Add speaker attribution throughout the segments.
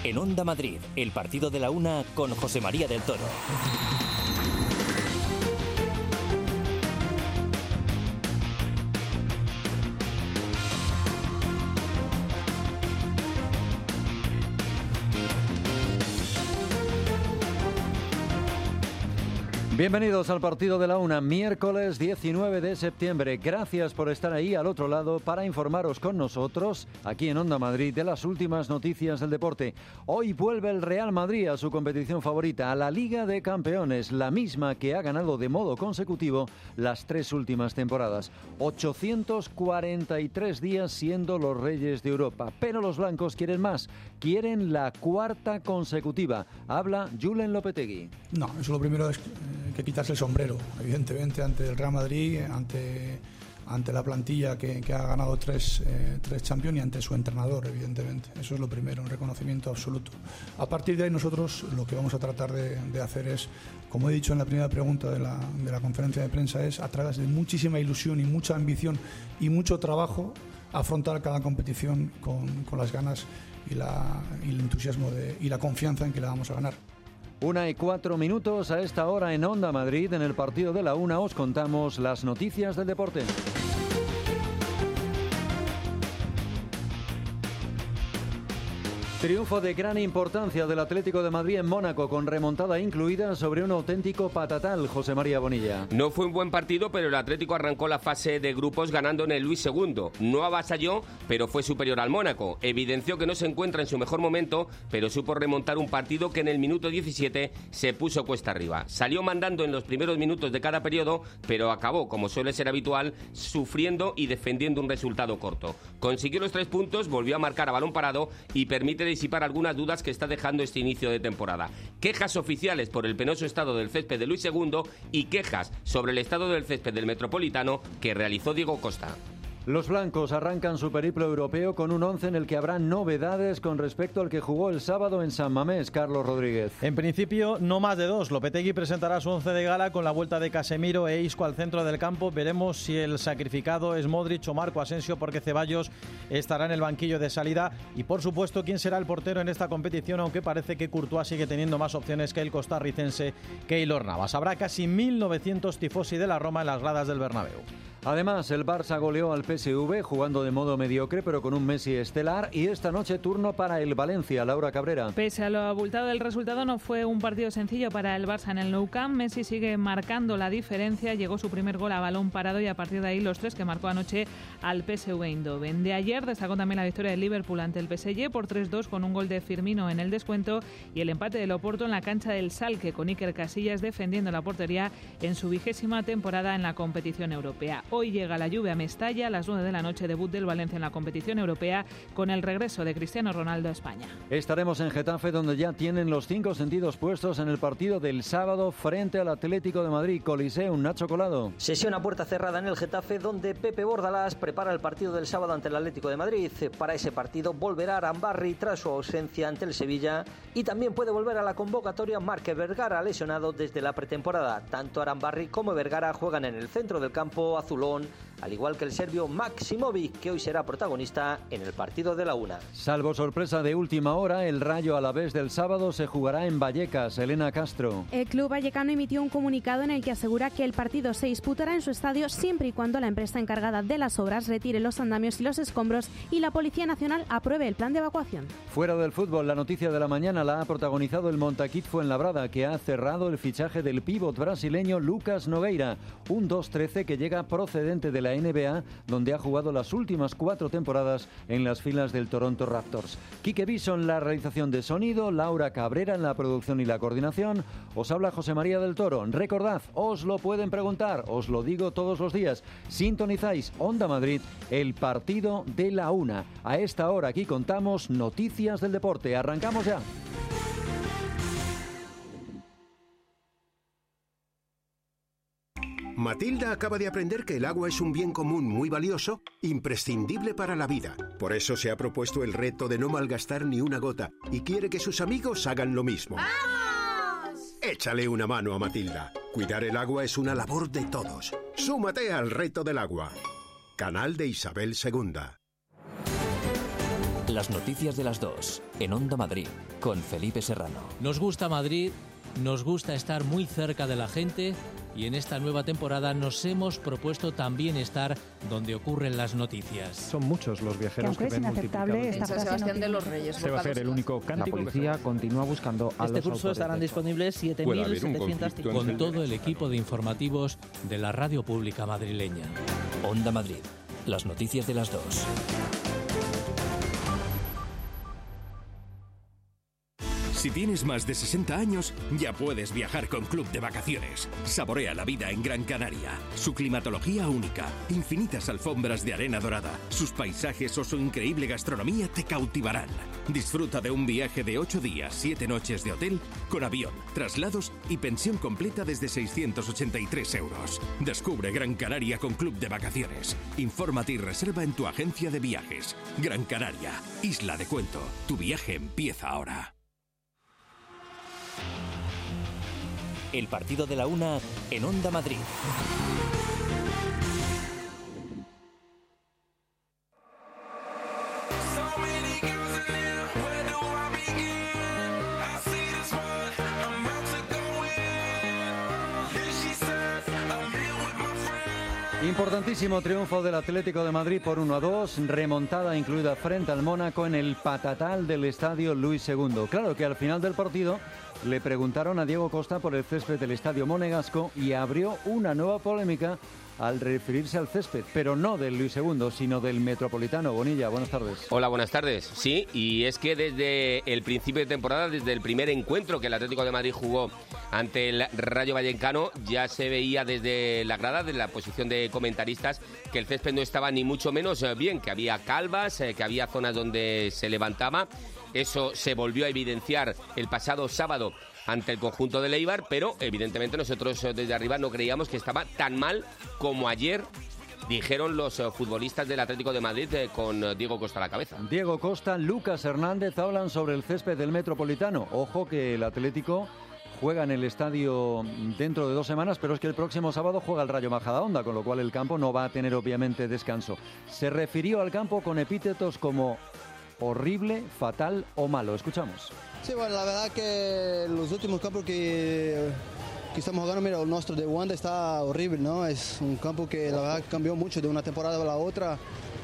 Speaker 1: En Onda Madrid, el partido de la una con José María del Toro.
Speaker 2: Bienvenidos al partido de la una, miércoles 19 de septiembre. Gracias por estar ahí al otro lado para informaros con nosotros, aquí en Onda Madrid, de las últimas noticias del deporte. Hoy vuelve el Real Madrid a su competición favorita, a la Liga de Campeones, la misma que ha ganado de modo consecutivo las 3 últimas temporadas. 843 días siendo los reyes de Europa. Pero los blancos quieren más, quieren la 4ª consecutiva. Habla Julen Lopetegui.
Speaker 3: No, eso lo primero es que quitarse el sombrero, evidentemente, ante el Real Madrid, ante la plantilla que ha ganado tres Champions y ante su entrenador, evidentemente. Eso es lo primero, un reconocimiento absoluto. A partir de ahí nosotros lo que vamos a tratar de hacer es, como he dicho en la primera pregunta de la conferencia de prensa, es a través de muchísima ilusión y mucha ambición y mucho trabajo afrontar cada competición con las ganas y el entusiasmo y la confianza en que la vamos a ganar.
Speaker 2: 1:04 a esta hora en Onda Madrid. En el partido de la una os contamos las noticias del deporte. Triunfo de gran importancia del Atlético de Madrid en Mónaco, con remontada incluida sobre un auténtico patatal, José María Bonilla.
Speaker 4: No fue un buen partido, pero el Atlético arrancó la fase de grupos ganando en el Luis II. No avasalló, pero fue superior al Mónaco. Evidenció que no se encuentra en su mejor momento, pero supo remontar un partido que en el minuto 17 se puso cuesta arriba. Salió mandando en los primeros minutos de cada periodo, pero acabó, como suele ser habitual, sufriendo y defendiendo un resultado corto. Consiguió los 3 puntos, volvió a marcar a balón parado y permite disipar algunas dudas que está dejando este inicio de temporada. Quejas oficiales por el penoso estado del césped de Luis II y quejas sobre el estado del césped del Metropolitano que realizó Diego Costa.
Speaker 2: Los blancos arrancan su periplo europeo con un 11 en el que habrá novedades con respecto al que jugó el sábado en San Mamés, Carlos Rodríguez.
Speaker 5: En principio, no más de 2. Lopetegui presentará su 11 de gala con la vuelta de Casemiro e Isco al centro del campo. Veremos si el sacrificado es Modric o Marco Asensio, porque Ceballos estará en el banquillo de salida. Y, por supuesto, quién será el portero en esta competición, aunque parece que Courtois sigue teniendo más opciones que el costarricense Keylor Navas. Habrá casi 1.900 tifosi de la Roma en las gradas del Bernabéu.
Speaker 2: Además, el Barça goleó al PSV jugando de modo mediocre, pero con un Messi estelar. Y esta noche turno para el Valencia, Laura Cabrera.
Speaker 6: Pese a lo abultado del resultado, no fue un partido sencillo para el Barça en el Nou Camp. Messi sigue marcando la diferencia. Llegó su primer gol a balón parado y a partir de ahí los 3 que marcó anoche al PSV Eindhoven. De ayer destacó también la victoria del Liverpool ante el PSG por 3-2 con un gol de Firmino en el descuento y el empate del Oporto en la cancha del Schalke con Iker Casillas defendiendo la portería en su 20ª temporada en la competición europea. Hoy llega la Juve a Mestalla, a las 9 de la noche, debut del Valencia en la competición europea con el regreso de Cristiano Ronaldo a España.
Speaker 2: Estaremos en Getafe, donde ya tienen los 5 sentidos puestos en el partido del sábado frente al Atlético de Madrid. Coliseum, Nacho Colado.
Speaker 7: Sesión a puerta cerrada en el Getafe, donde Pepe Bordalás prepara el partido del sábado ante el Atlético de Madrid. Para ese partido volverá Arambarri tras su ausencia ante el Sevilla y también puede volver a la convocatoria Marque Vergara, lesionado desde la pretemporada. Tanto Arambarri como Vergara juegan en el centro del campo azulón, al igual que el serbio Maksimovic, que hoy será protagonista en el partido de la una.
Speaker 2: Salvo sorpresa de última hora, el Rayo Alavés del sábado se jugará en Vallecas. Elena Castro.
Speaker 8: El club vallecano emitió un comunicado en el que asegura que el partido se disputará en su estadio siempre y cuando la empresa encargada de las obras retire los andamios y los escombros y la Policía Nacional apruebe el plan de evacuación.
Speaker 2: Fuera del fútbol, la noticia de la mañana la ha protagonizado el Montaquit Fuenlabrada, que ha cerrado el fichaje del pívot brasileño Lucas Nogueira, un 2-13 que llega procedente de la NBA, donde ha jugado las últimas 4 temporadas en las filas del Toronto Raptors. Quique Bison, la realización de sonido, Laura Cabrera en la producción y la coordinación. Os habla José María del Toro. Recordad, os lo pueden preguntar, os lo digo todos los días. Sintonizáis Onda Madrid, el partido de la una. A esta hora aquí contamos noticias del deporte. Arrancamos ya.
Speaker 9: Matilda acaba de aprender que el agua es un bien común muy valioso, imprescindible para la vida. Por eso se ha propuesto el reto de no malgastar ni una gota y quiere que sus amigos hagan lo mismo. ¡Vamos! Échale una mano a Matilda. Cuidar el agua es una labor de todos. Súmate al reto del agua. Canal de Isabel II.
Speaker 1: Las noticias de las 2 en Onda Madrid con Felipe Serrano.
Speaker 10: Nos gusta Madrid, nos gusta estar muy cerca de la gente y en esta nueva temporada nos hemos propuesto también estar donde ocurren las noticias.
Speaker 11: Son muchos los viajeros que ven multiplicado.
Speaker 12: En San Sebastián de los Reyes.
Speaker 11: Se va a ser el único cántico. La policía continúa buscando a los autores.
Speaker 13: Este curso estarán disponibles 7.750.
Speaker 10: Con todo el equipo de informativos de la Radio Pública madrileña.
Speaker 1: Onda Madrid. Las noticias de las 2.
Speaker 14: Si tienes más de 60 años, ya puedes viajar con Club de Vacaciones. Saborea la vida en Gran Canaria. Su climatología única, infinitas alfombras de arena dorada, sus paisajes o su increíble gastronomía te cautivarán. Disfruta de un viaje de 8 días, 7 noches de hotel, con avión, traslados y pensión completa desde 683 euros. Descubre Gran Canaria con Club de Vacaciones. Infórmate y reserva en tu agencia de viajes. Gran Canaria, isla de cuento. Tu viaje empieza ahora.
Speaker 1: El partido de la 1 en Onda Madrid.
Speaker 2: Importantísimo triunfo del Atlético de Madrid por 1-2, remontada incluida frente al Mónaco en el patatal del estadio Luis II. Claro que al final del partido le preguntaron a Diego Costa por el césped del estadio monegasco y abrió una nueva polémica al referirse al césped, pero no del Luis II, sino del Metropolitano. Bonilla, buenas tardes.
Speaker 4: Hola, buenas tardes. Sí, y es que desde el principio de temporada, desde el primer encuentro que el Atlético de Madrid jugó ante el Rayo Vallecano, ya se veía desde la grada, desde la posición de comentaristas, que el césped no estaba ni mucho menos bien, que había calvas, que había zonas donde se levantaba. Eso se volvió a evidenciar el pasado sábado ante el conjunto de Eibar, pero evidentemente nosotros desde arriba no creíamos que estaba tan mal como ayer dijeron los futbolistas del Atlético de Madrid con Diego Costa a la cabeza.
Speaker 2: Diego Costa, Lucas Hernández hablan sobre el césped del Metropolitano. Ojo que el Atlético juega en el estadio dentro de 2 semanas, pero es que el próximo sábado juega el Rayo Majadahonda, con lo cual el campo no va a tener obviamente descanso. Se refirió al campo con epítetos como horrible, fatal o malo. Escuchamos.
Speaker 15: Sí, bueno, la verdad que los últimos campos que estamos jugando, mira, el nuestro de Wanda está horrible, ¿no? Es un campo que la verdad cambió mucho de una temporada a la otra.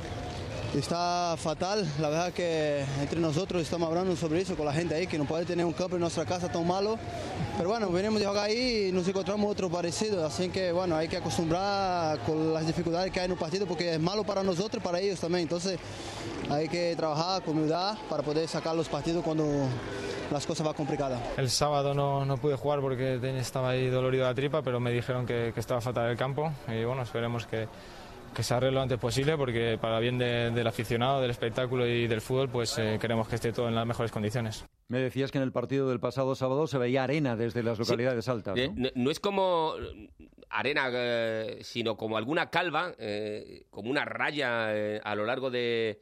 Speaker 15: Está fatal, la verdad que entre nosotros estamos hablando sobre eso con la gente ahí, que no puede tener un campo en nuestra casa tan malo. Pero bueno, venimos de jugar ahí y nos encontramos otro parecido, así que bueno, hay que acostumbrar con las dificultades que hay en un partido porque es malo para nosotros y para ellos también. Entonces hay que trabajar con humildad para poder sacar los partidos cuando las cosas van complicadas.
Speaker 16: El sábado no pude jugar porque estaba ahí dolorido la tripa, pero me dijeron que estaba fatal el campo y bueno, esperemos que se arregle lo antes posible porque para bien del aficionado, del espectáculo y del fútbol, pues queremos que esté todo en las mejores condiciones.
Speaker 2: Me decías que en el partido del pasado sábado se veía arena desde las localidades altas, ¿no?
Speaker 4: No es como arena, sino como alguna calva, como una raya a lo largo de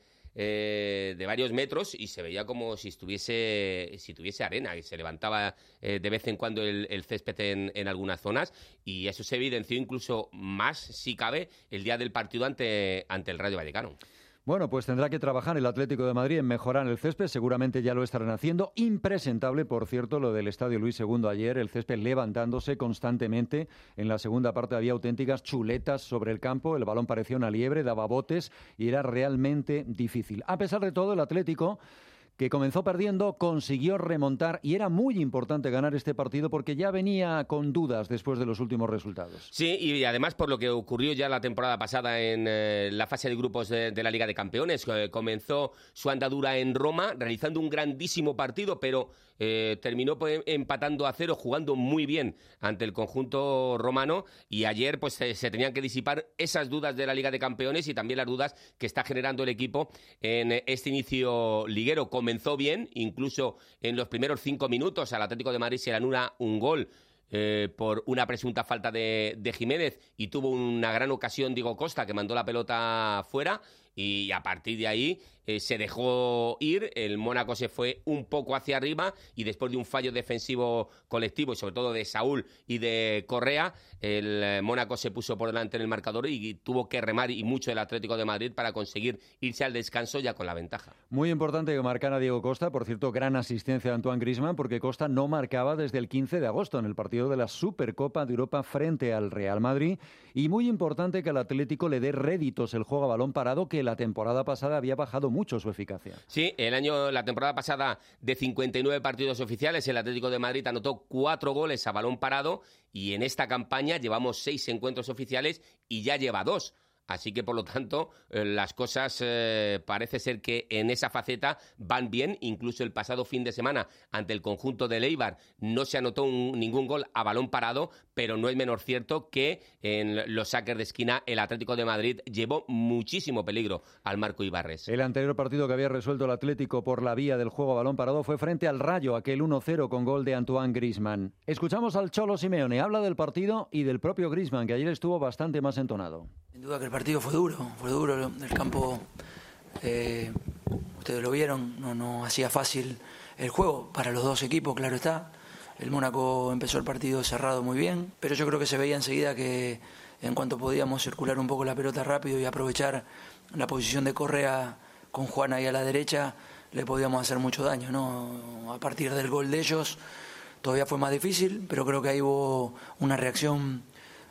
Speaker 4: varios metros y se veía como si tuviese arena y se levantaba de vez en cuando el césped en algunas zonas y eso se evidenció incluso más, si cabe, el día del partido ante el Rayo Vallecano.
Speaker 2: Bueno, pues tendrá que trabajar el Atlético de Madrid en mejorar el césped, seguramente ya lo estarán haciendo. Impresentable, por cierto, lo del Estadio Luis II ayer, el césped levantándose constantemente. En la segunda parte había auténticas chuletas sobre el campo, el balón parecía una liebre, daba botes y era realmente difícil. A pesar de todo, el Atlético, que comenzó perdiendo, consiguió remontar y era muy importante ganar este partido porque ya venía con dudas después de los últimos resultados.
Speaker 4: Sí, y además por lo que ocurrió ya la temporada pasada en la fase de grupos de la Liga de Campeones. Comenzó su andadura en Roma realizando un grandísimo partido, pero terminó empatando a 0, jugando muy bien ante el conjunto romano y ayer pues se tenían que disipar esas dudas de la Liga de Campeones y también las dudas que está generando el equipo en este inicio liguero. Comenzó bien, incluso en los primeros 5 minutos al Atlético de Madrid se le anula un gol por una presunta falta de Jiménez y tuvo una gran ocasión Diego Costa que mandó la pelota fuera y a partir de ahí se dejó ir, el Mónaco se fue un poco hacia arriba y después de un fallo defensivo colectivo y sobre todo de Saúl y de Correa, el Mónaco se puso por delante en el marcador y tuvo que remar y mucho el Atlético de Madrid para conseguir irse al descanso ya con la ventaja.
Speaker 2: Muy importante que marcara Diego Costa, por cierto, gran asistencia de Antoine Griezmann, porque Costa no marcaba desde el 15 de agosto en el partido de la Supercopa de Europa frente al Real Madrid, y muy importante que al Atlético le dé réditos el juego a balón parado, que la temporada pasada había bajado mucho su eficacia.
Speaker 4: Sí, la temporada pasada, de 59 partidos oficiales, el Atlético de Madrid anotó 4 goles a balón parado, y en esta campaña llevamos 6 encuentros oficiales y ya lleva 2. Así que, por lo tanto, las cosas parece ser que en esa faceta van bien. Incluso el pasado fin de semana, ante el conjunto del Eibar, no se anotó ningún gol a balón parado, pero no es menor cierto que en los saques de esquina el Atlético de Madrid llevó muchísimo peligro al Marco Ibarres.
Speaker 2: El anterior partido que había resuelto el Atlético por la vía del juego a balón parado fue frente al Rayo, aquel 1-0 con gol de Antoine Griezmann. Escuchamos al Cholo Simeone, habla del partido y del propio Griezmann, que ayer estuvo bastante más entonado.
Speaker 12: Sin duda que el partido fue duro, el campo, ustedes lo vieron, no hacía fácil el juego para los dos equipos, claro está. El Mónaco empezó el partido cerrado muy bien, pero yo creo que se veía enseguida que en cuanto podíamos circular un poco la pelota rápido y aprovechar la posición de Correa con Juan ahí a la derecha, le podíamos hacer mucho daño, ¿no? A partir del gol de ellos todavía fue más difícil, pero creo que ahí hubo una reacción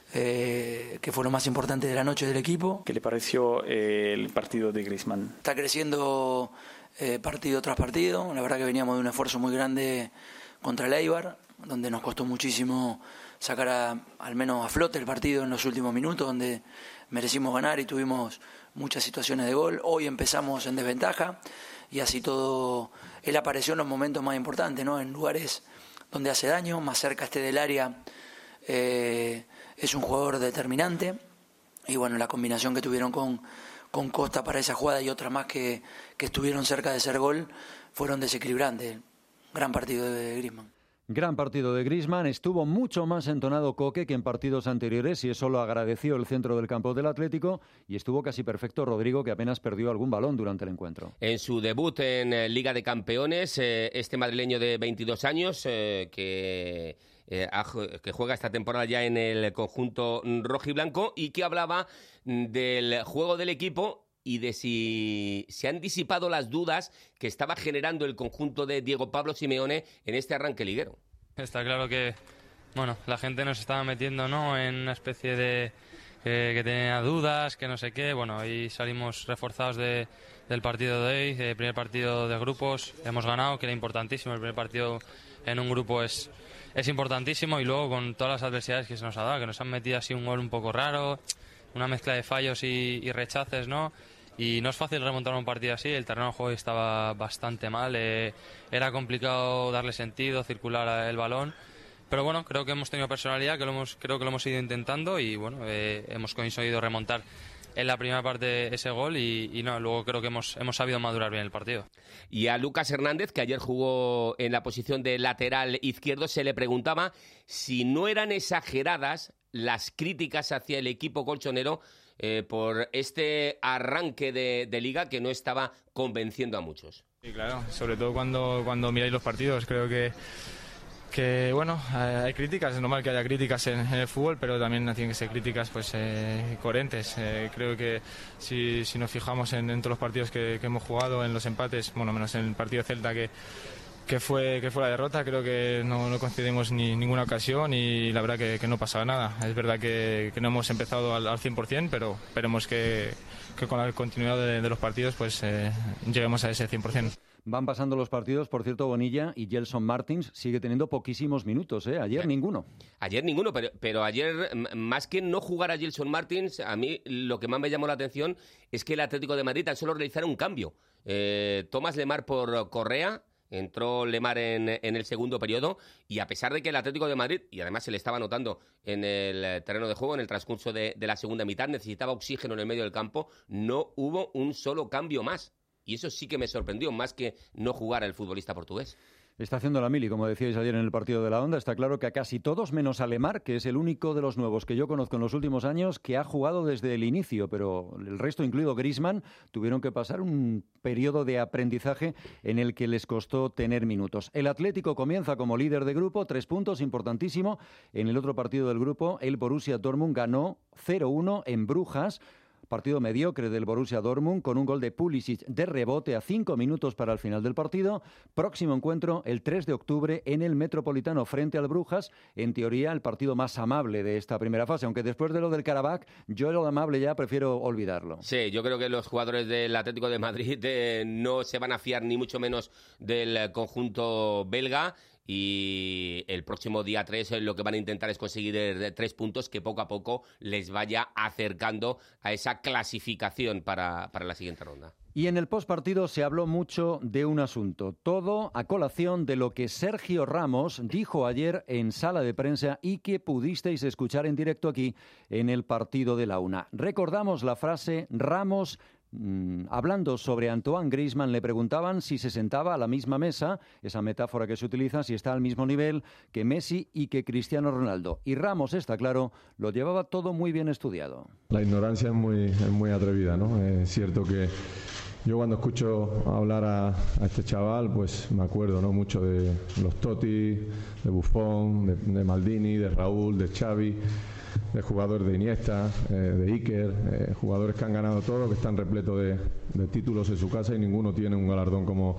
Speaker 12: que fue lo más importante de la noche del equipo.
Speaker 17: ¿Qué le pareció el partido de Griezmann?
Speaker 12: Está creciendo partido tras partido. La verdad que veníamos de un esfuerzo muy grande contra el Eibar, donde nos costó muchísimo sacar al menos a flote el partido en los últimos minutos, donde merecimos ganar y tuvimos muchas situaciones de gol. Hoy empezamos en desventaja y así todo. Él apareció en los momentos más importantes, ¿no? En lugares donde hace daño, más cerca esté del área. Es un jugador determinante y bueno, la combinación que tuvieron con Costa para esa jugada y otras más que estuvieron cerca de ser gol fueron desequilibrantes. Gran partido de Griezmann.
Speaker 2: Gran partido de Griezmann, estuvo mucho más entonado Coque que en partidos anteriores y eso lo agradeció el centro del campo del Atlético, y estuvo casi perfecto Rodrigo, que apenas perdió algún balón durante el encuentro.
Speaker 4: En su debut en Liga de Campeones, este madrileño de 22 años que juega esta temporada ya en el conjunto rojiblanco y que hablaba del juego del equipo y de si se han disipado las dudas que estaba generando el conjunto de Diego Pablo Simeone en este arranque liguero.
Speaker 16: Está claro que la gente nos estaba metiendo, ¿no?, en una especie de que tenía dudas, que no sé qué. Ahí salimos reforzados del partido de hoy, el primer partido de grupos, hemos ganado, que era importantísimo. El primer partido en un grupo es importantísimo, y luego con todas las adversidades que se nos ha dado, que nos han metido así un gol un poco raro, una mezcla de fallos y rechaces, ¿no? Y no es fácil remontar un partido así. El terreno de juego estaba bastante mal, era complicado darle sentido, circular el balón, pero creo que hemos tenido personalidad, creo que lo hemos ido intentando y hemos conseguido remontar en la primera parte ese gol y luego creo que hemos sabido madurar bien el partido.
Speaker 4: Y a Lucas Hernández, que ayer jugó en la posición de lateral izquierdo, se le preguntaba si no eran exageradas las críticas hacia el equipo colchonero por este arranque de liga que no estaba convenciendo a muchos.
Speaker 16: Sí, claro, sobre todo cuando miráis los partidos, creo que hay críticas, es normal que haya críticas en el fútbol, pero también tienen que ser críticas coherentes. Creo que si nos fijamos en todos los partidos que hemos jugado, en los empates, menos en el partido Celta que fue la derrota, creo que no concedimos ninguna ocasión y la verdad que no pasaba nada. Es verdad que no hemos empezado al 100%, pero esperemos que con la continuidad de los partidos lleguemos a ese 100%.
Speaker 2: Van pasando los partidos, por cierto, Bonilla, y Gelson Martins sigue teniendo poquísimos minutos, ¿eh? Ayer ninguno.
Speaker 4: Ayer ninguno, pero ayer, más que no jugar a Gelson Martins, a mí lo que más me llamó la atención es que el Atlético de Madrid tan solo realizara un cambio. Tomás Lemar por Correa. Entró Lemar en el segundo periodo y a pesar de que el Atlético de Madrid, y además se le estaba notando en el terreno de juego en el transcurso de la segunda mitad, necesitaba oxígeno en el medio del campo, no hubo un solo cambio más. Y eso sí que me sorprendió, más que no jugar el futbolista portugués.
Speaker 2: Está haciendo la mili, como decíais ayer en el partido de la Onda. Está claro que a casi todos, menos a Lemar, que es el único de los nuevos que yo conozco en los últimos años, que ha jugado desde el inicio, pero el resto, incluido Griezmann, tuvieron que pasar un periodo de aprendizaje en el que les costó tener minutos. El Atlético comienza como líder de grupo, 3 puntos, importantísimo. En el otro partido del grupo, el Borussia Dortmund ganó 0-1 en Brujas. Partido mediocre del Borussia Dortmund con un gol de Pulisic de rebote a 5 minutos para el final del partido. Próximo encuentro el 3 de octubre en el Metropolitano frente al Brujas. En teoría el partido más amable de esta primera fase, aunque después de lo del Karabakh yo lo amable ya prefiero olvidarlo.
Speaker 4: Sí, yo creo que los jugadores del Atlético de Madrid no se van a fiar ni mucho menos del conjunto belga. Y el próximo día 3 lo que van a intentar es conseguir 3 puntos que poco a poco les vaya acercando a esa clasificación para la siguiente ronda.
Speaker 2: Y en el postpartido se habló mucho de un asunto, todo a colación de lo que Sergio Ramos dijo ayer en sala de prensa y que pudisteis escuchar en directo aquí en el partido de la Una. Recordamos la frase Ramos. Hablando sobre Antoine Griezmann, le preguntaban si se sentaba a la misma mesa, esa metáfora que se utiliza, si está al mismo nivel que Messi y que Cristiano Ronaldo. Y Ramos, está claro, lo llevaba todo muy bien estudiado.
Speaker 18: La ignorancia es muy atrevida, ¿no? Es cierto que yo cuando escucho hablar a este chaval, pues me acuerdo, ¿no?, mucho de los Totti, de Buffon, de Maldini, de Raúl, de Xavi, de jugadores de Iniesta, de Iker, jugadores que han ganado todo, que están repletos de títulos en su casa y ninguno tiene un galardón como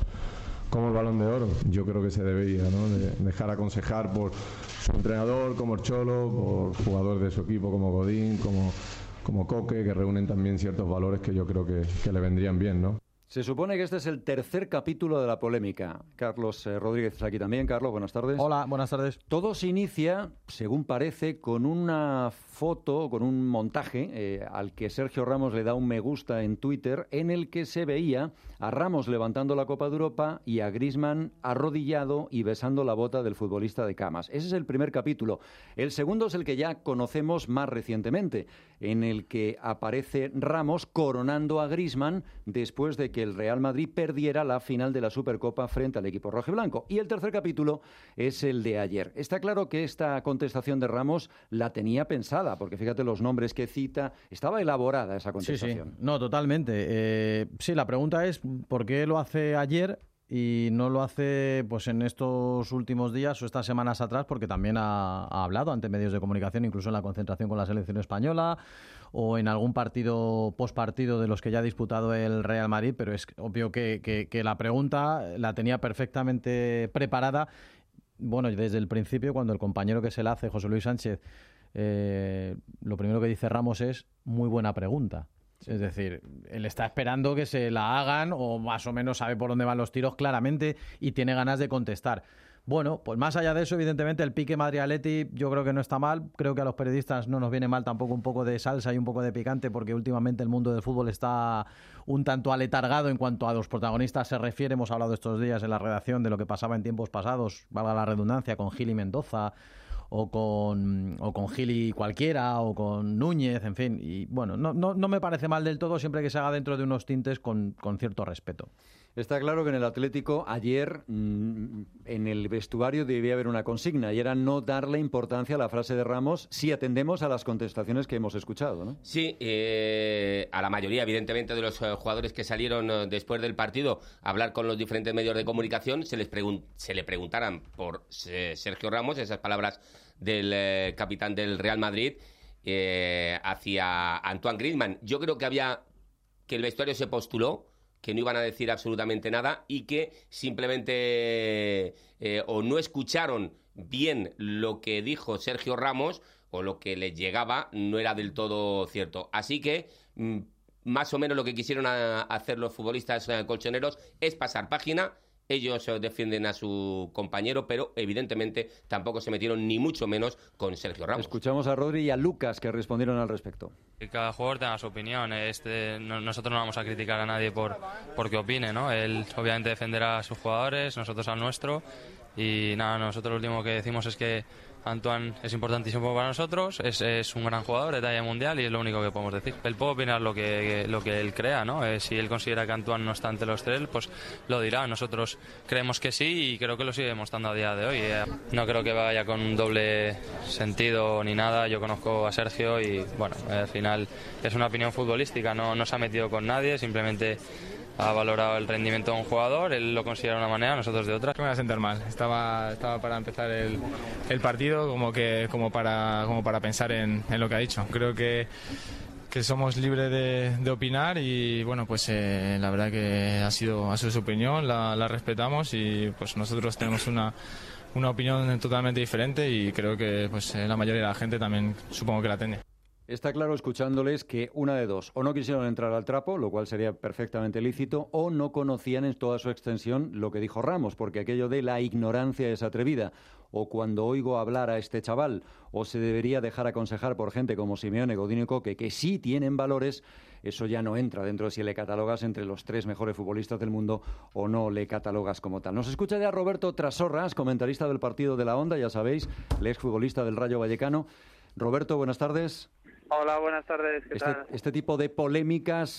Speaker 18: el Balón de Oro. Yo creo que se debería, ¿no?, de dejar aconsejar por su entrenador, como el Cholo, por jugadores de su equipo como Godín, como Coque, que reúnen también ciertos valores que yo creo que le vendrían bien, ¿no?
Speaker 2: Se supone que este es el tercer capítulo de la polémica. Carlos Rodríguez está aquí también. Carlos, buenas tardes.
Speaker 5: Hola, buenas tardes.
Speaker 2: Todo se inicia, según parece, con una foto, con un montaje al que Sergio Ramos le da un me gusta en Twitter, en el que se veía a Ramos levantando la Copa de Europa y a Griezmann arrodillado y besando la bota del futbolista de Camas. Ese es el primer capítulo. El segundo es el que ya conocemos más recientemente, en el que aparece Ramos coronando a Griezmann después de que el Real Madrid perdiera la final de la Supercopa frente al equipo rojiblanco. Y el tercer capítulo es el de ayer. Está claro que esta contestación de Ramos la tenía pensada, porque fíjate los nombres que cita, estaba elaborada esa contestación.
Speaker 5: Sí. No, totalmente. Sí, la pregunta es ¿por qué lo hace ayer y no lo hace pues en estos últimos días o estas semanas atrás? Porque también ha hablado ante medios de comunicación, incluso en la concentración con la selección española o en algún partido postpartido de los que ya ha disputado el Real Madrid, pero es obvio que la pregunta la tenía perfectamente preparada. Bueno, desde el principio, cuando el compañero que se la hace, José Luis Sánchez, lo primero que dice Ramos es muy buena pregunta. Es decir, él está esperando que se la hagan o más o menos sabe por dónde van los tiros claramente y tiene ganas de contestar. Bueno, pues más allá de eso, evidentemente el pique Madrid-Atleti yo creo que no está mal. Creo que a los periodistas no nos viene mal tampoco un poco de salsa y un poco de picante, porque últimamente el mundo del fútbol está un tanto aletargado en cuanto a los protagonistas se refiere. Hemos hablado estos días en la redacción de lo que pasaba en tiempos pasados, valga la redundancia, con Gil y Mendoza o con Gil y cualquiera, o con Núñez, en fin. Y bueno, no me parece mal del todo, siempre que se haga dentro de unos tintes con cierto respeto.
Speaker 2: Está claro que en el Atlético ayer en el vestuario debía haber una consigna y era no darle importancia a la frase de Ramos si atendemos a las contestaciones que hemos escuchado, ¿no?
Speaker 4: Sí, a la mayoría, evidentemente, de los jugadores que salieron después del partido a hablar con los diferentes medios de comunicación se le preguntaran por Sergio Ramos, esas palabras del capitán del Real Madrid hacia Antoine Griezmann. Yo creo que el vestuario se postuló que no iban a decir absolutamente nada y que simplemente o no escucharon bien lo que dijo Sergio Ramos o lo que les llegaba no era del todo cierto. Así que más o menos lo que quisieron hacer los futbolistas colchoneros es pasar página. Ellos defienden a su compañero, pero evidentemente tampoco se metieron ni mucho menos con Sergio Ramos.
Speaker 2: Escuchamos a Rodri y a Lucas que respondieron al respecto.
Speaker 19: Cada jugador tenga su opinión. Nosotros no vamos a criticar a nadie por qué opine, ¿no? Él obviamente defenderá a sus jugadores, nosotros al nuestro. Y nada, nosotros lo último que decimos es que Antoine es importantísimo para nosotros, es un gran jugador de talla mundial y es lo único que podemos decir. Él puede opinar lo que él crea, ¿no? Si él considera que Antoine no está ante los tres, pues lo dirá. Nosotros creemos que sí y creo que lo sigue demostrando a día de hoy. No creo que vaya con un doble sentido ni nada. Yo conozco a Sergio y bueno, al final es una opinión futbolística, no se ha metido con nadie, simplemente ha valorado el rendimiento de un jugador, él lo considera de una manera, nosotros de otra.
Speaker 16: Me voy a sentar mal, estaba para empezar el partido como para pensar en lo que ha dicho. Creo que somos libres de opinar y bueno, pues la verdad que ha sido su opinión, la respetamos y pues nosotros tenemos una opinión totalmente diferente y creo que pues la mayoría de la gente también supongo que la tiene.
Speaker 2: Está claro escuchándoles que una de dos, o no quisieron entrar al trapo, lo cual sería perfectamente lícito, o no conocían en toda su extensión lo que dijo Ramos, porque aquello de la ignorancia es atrevida, o cuando oigo hablar a este chaval, o se debería dejar aconsejar por gente como Simeone, Godín y Coque, que sí tienen valores, eso ya no entra dentro de si le catalogas entre los 3 mejores futbolistas del mundo o no le catalogas como tal. Nos escucha ya Roberto Trasorras, comentarista del partido de la Onda, ya sabéis, el exfutbolista del Rayo Vallecano. Roberto, buenas tardes.
Speaker 20: Hola, buenas tardes, ¿qué tal?
Speaker 2: Este tipo de polémicas,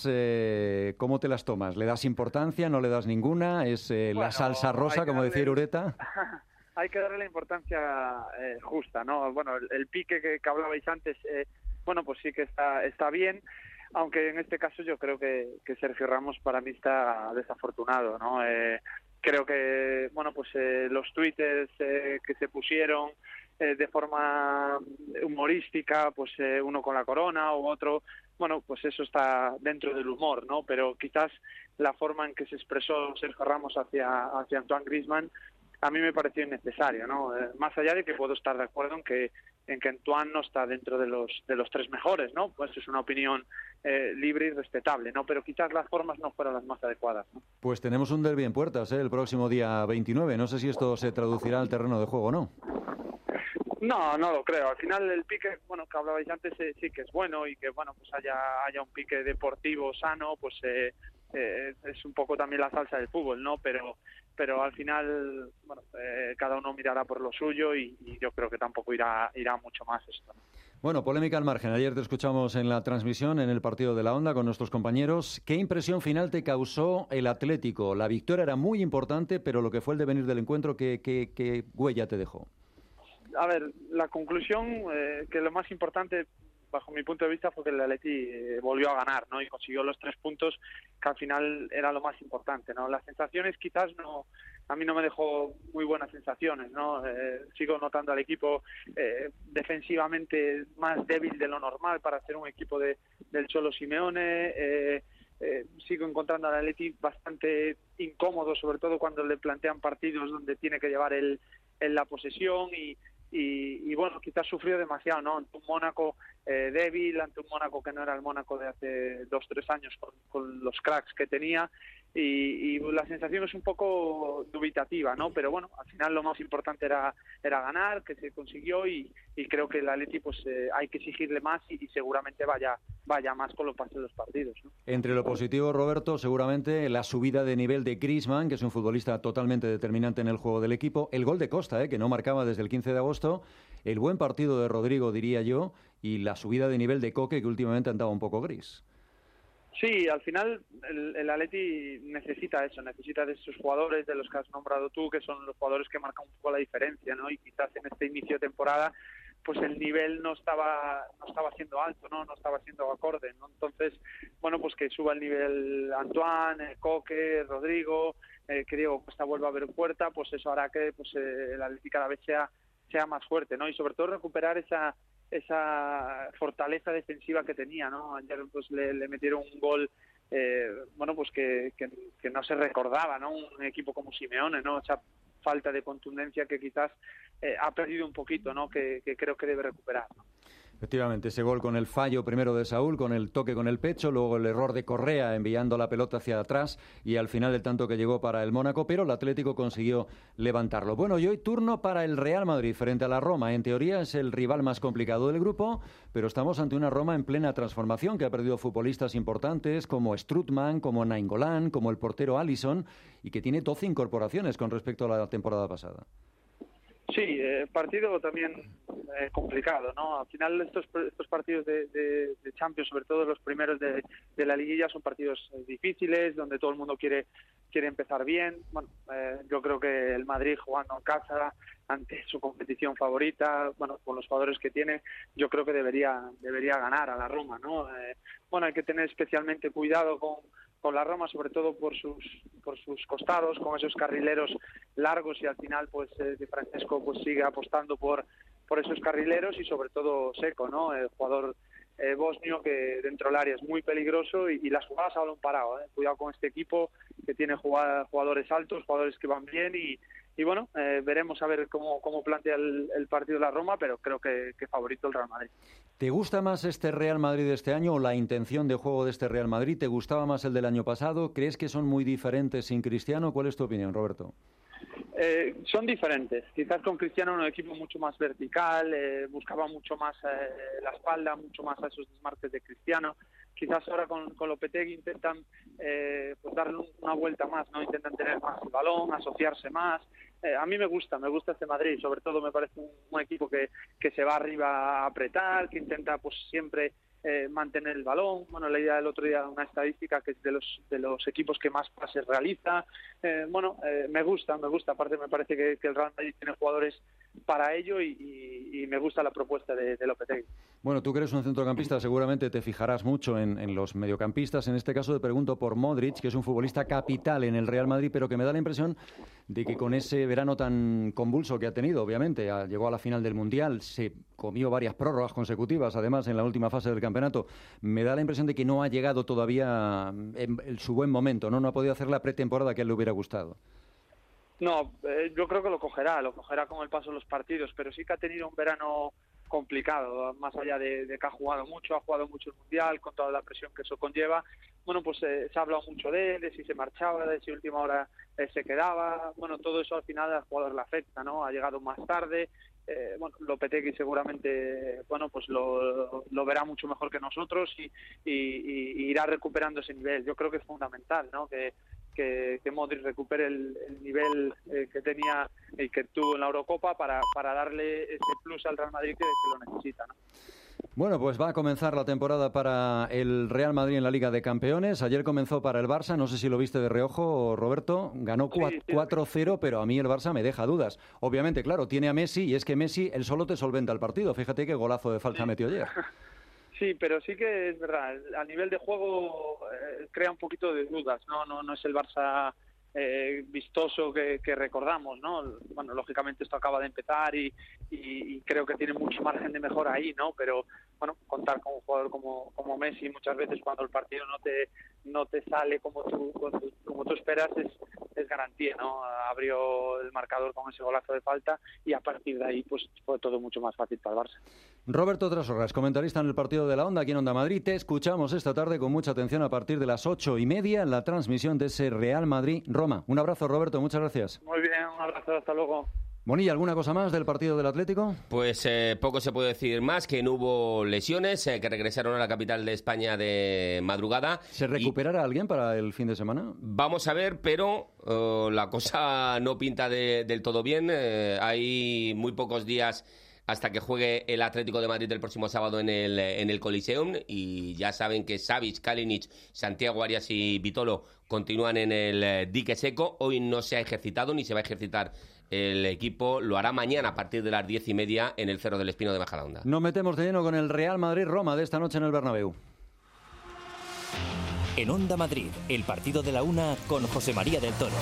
Speaker 2: ¿cómo te las tomas? ¿Le das importancia, no le das ninguna? ¿Es la salsa rosa, como decía Ureta?
Speaker 20: Hay que darle la importancia justa, ¿no? Bueno, el pique que hablabais antes, bueno, pues sí que está bien, aunque en este caso yo creo que Sergio Ramos para mí está desafortunado, ¿no? Creo que, bueno, pues los twitters que se pusieron de forma humorística, pues uno con la corona u otro, bueno, pues eso está dentro del humor, ¿no? Pero quizás la forma en que se expresó Sergio Ramos hacia Antoine Griezmann a mí me pareció innecesario, ¿no? Más allá de que puedo estar de acuerdo en que Antoine no está dentro de los 3 mejores, ¿no? Pues es una opinión libre y respetable, ¿no? Pero quizás las formas no fueron las más adecuadas, ¿no?
Speaker 2: Pues tenemos un derbi en puertas, el próximo día 29. No sé si esto se traducirá al terreno de juego o no.
Speaker 20: No lo creo. Al final el pique, bueno, que hablabais antes, sí que es bueno y que, bueno, pues haya un pique deportivo sano, pues es un poco también la salsa del fútbol, ¿no? Pero al final, bueno, cada uno mirará por lo suyo y yo creo que tampoco irá mucho más esto, ¿no?
Speaker 2: Bueno, polémica al margen. Ayer te escuchamos en la transmisión, en el partido de la Onda, con nuestros compañeros. ¿Qué impresión final te causó el Atlético? La victoria era muy importante, pero lo que fue el devenir del encuentro, ¿qué huella te dejó?
Speaker 20: A ver, la conclusión, que lo más importante, bajo mi punto de vista, fue que el Atleti volvió a ganar, ¿no? Y consiguió los 3 puntos, que al final era lo más importante, ¿no? Las sensaciones quizás a mí no me dejó muy buenas sensaciones, ¿no? Sigo notando al equipo defensivamente más débil de lo normal para ser un equipo del Cholo Simeone. Sigo encontrando al Atleti bastante incómodo, sobre todo cuando le plantean partidos donde tiene que llevar la posesión y bueno, quizás sufrió demasiado, ¿no? Ante un Mónaco débil, ante un Mónaco que no era el Mónaco de hace 2-3 años con los cracks que tenía y la sensación es un poco dubitativa, ¿no? Pero bueno, al final lo más importante era ganar, que se consiguió y creo que el Atleti pues hay que exigirle más y seguramente vaya más con lo paso de los partidos, ¿no?
Speaker 2: Entre lo positivo, Roberto, seguramente la subida de nivel de Griezmann, que es un futbolista totalmente determinante en el juego del equipo, el gol de Costa, que no marcaba desde el 15 de agosto, el buen partido de Rodrigo, diría yo, y la subida de nivel de Coque, que últimamente andaba un poco gris.
Speaker 20: Sí, al final el Atleti necesita eso, necesita de esos jugadores de los que has nombrado tú, que son los jugadores que marcan un poco la diferencia, ¿no? Y quizás en este inicio de temporada pues el nivel no estaba siendo alto, no estaba siendo acorde, ¿no? Entonces, bueno, pues que suba el nivel Antoine, Coque, Rodrigo, que Diego Costa vuelva a ver puerta, pues eso hará que pues el Atleti cada vez sea más fuerte, ¿no? Y sobre todo recuperar esa fortaleza defensiva que tenía, ¿no? Ayer pues le metieron un gol bueno, pues que no se recordaba, ¿no? Un equipo como Simeone, ¿no? Esa falta de contundencia que quizás ha perdido un poquito, ¿no? Que creo que debe recuperar, ¿no?
Speaker 2: Efectivamente, ese gol con el fallo primero de Saúl, con el toque con el pecho, luego el error de Correa enviando la pelota hacia atrás y al final el tanto que llegó para el Mónaco, pero el Atlético consiguió levantarlo. Bueno, y hoy turno para el Real Madrid frente a la Roma. En teoría es el rival más complicado del grupo, pero estamos ante una Roma en plena transformación que ha perdido futbolistas importantes como Strootman, como Nainggolan, como el portero Alisson y que tiene 12 incorporaciones con respecto a la temporada pasada.
Speaker 20: Sí, partido también complicado, ¿no? Al final estos partidos de Champions, sobre todo los primeros de la liguilla, son partidos difíciles, donde todo el mundo quiere empezar bien. Bueno, yo creo que el Madrid jugando en casa, ante su competición favorita, bueno, con los jugadores que tiene, yo creo que debería ganar a la Roma, ¿no? Bueno, hay que tener especialmente cuidado con la Roma, sobre todo por sus costados, con esos carrileros largos, y al final pues Di Francesco pues sigue apostando por esos carrileros, y sobre todo Seco, ¿no? El jugador bosnio que dentro del área es muy peligroso, y las jugadas a balón parado, cuidado con este equipo que tiene jugadores altos, jugadores que van bien, y bueno, veremos a ver cómo plantea el partido de la Roma, pero creo que favorito el Real Madrid.
Speaker 2: ¿Te gusta más este Real Madrid de este año o la intención de juego de este Real Madrid? ¿Te gustaba más el del año pasado? ¿Crees que son muy diferentes sin Cristiano? ¿Cuál es tu opinión, Roberto?
Speaker 20: Son diferentes. Quizás con Cristiano un equipo mucho más vertical, buscaba mucho más la espalda, mucho más a esos desmarques de Cristiano. Quizás ahora con Lopetegui intentan pues darle una vuelta más, ¿no? Intentan tener más el balón, asociarse más. A mí me gusta este Madrid, sobre todo me parece un equipo que se va arriba a apretar, que intenta pues siempre mantener el balón. Bueno, leía el otro día una estadística que es de los equipos que más pases realiza. Me gusta. Aparte me parece que el Real Madrid tiene jugadores para ello, y me gusta la propuesta de Lopetegui.
Speaker 2: Bueno, tú que eres un centrocampista, seguramente te fijarás mucho en los mediocampistas. En este caso te pregunto por Modric, que es un futbolista capital en el Real Madrid, pero que me da la impresión de que con ese verano tan convulso que ha tenido, obviamente, llegó a la final del Mundial, se comió varias prórrogas consecutivas, además en la última fase del campeonato, me da la impresión de que no ha llegado todavía en su buen momento, no ha podido hacer la pretemporada que a él le hubiera gustado.
Speaker 20: No, yo creo que lo cogerá con el paso de los partidos, pero sí que ha tenido un verano complicado, más allá de que ha jugado mucho el Mundial, con toda la presión que eso conlleva. Bueno, pues se ha hablado mucho de él, de si se marchaba, de si a última hora se quedaba. Bueno, todo eso al final al jugador le afecta, ¿no? Ha llegado más tarde. Lopetegui seguramente, bueno, pues lo verá mucho mejor que nosotros, y irá recuperando ese nivel. Yo creo que es fundamental, ¿no? Que Modric recupere el nivel que tenía y que tuvo en la Eurocopa para darle ese plus al Real Madrid que lo necesita, ¿no?
Speaker 2: Bueno, pues va a comenzar la temporada para el Real Madrid en la Liga de Campeones. Ayer comenzó para el Barça, no sé si lo viste de reojo, Roberto, ganó 4-0, pero a mí el Barça me deja dudas. Obviamente, claro, tiene a Messi, y es que Messi él solo te solventa el partido. Fíjate qué golazo de falta metió ayer.
Speaker 20: Sí, pero sí que es verdad, a nivel de juego crea un poquito de dudas, no es el Barça vistoso que recordamos, ¿no? Bueno, lógicamente esto acaba de empezar y creo que tiene mucho margen de mejora ahí, ¿no? Pero bueno, contar con un jugador como Messi muchas veces cuando el partido no te sale como tú esperas es garantía, ¿no? Abrió el marcador con ese golazo de falta, y a partir de ahí pues fue todo mucho más fácil para el Barça.
Speaker 2: Roberto Trasorras, comentarista en el partido de la Onda aquí en Onda Madrid. Te escuchamos esta tarde con mucha atención a partir de las 8:30 en la transmisión de ese Real Madrid-Roma. Un abrazo, Roberto, muchas gracias.
Speaker 20: Muy bien, un abrazo, hasta luego.
Speaker 2: Bonilla, ¿alguna cosa más del partido del Atlético?
Speaker 4: Pues poco se puede decir más, que no hubo lesiones, que regresaron a la capital de España de madrugada.
Speaker 2: ¿Se recuperará alguien para el fin de semana?
Speaker 4: Vamos a ver, pero la cosa no pinta del todo bien. Hay muy pocos días hasta que juegue el Atlético de Madrid el próximo sábado en el Coliseum, y ya saben que Savic, Kalinic, Santiago Arias y Vitolo continúan en el dique seco. Hoy no se ha ejercitado ni se va a ejercitar el equipo, lo hará mañana a partir de las 10:30 en el Cerro del Espino de Majadahonda.
Speaker 2: Nos metemos de lleno con el Real Madrid-Roma de esta noche en el Bernabéu.
Speaker 1: En Onda Madrid, el partido de la una con José María del Toro.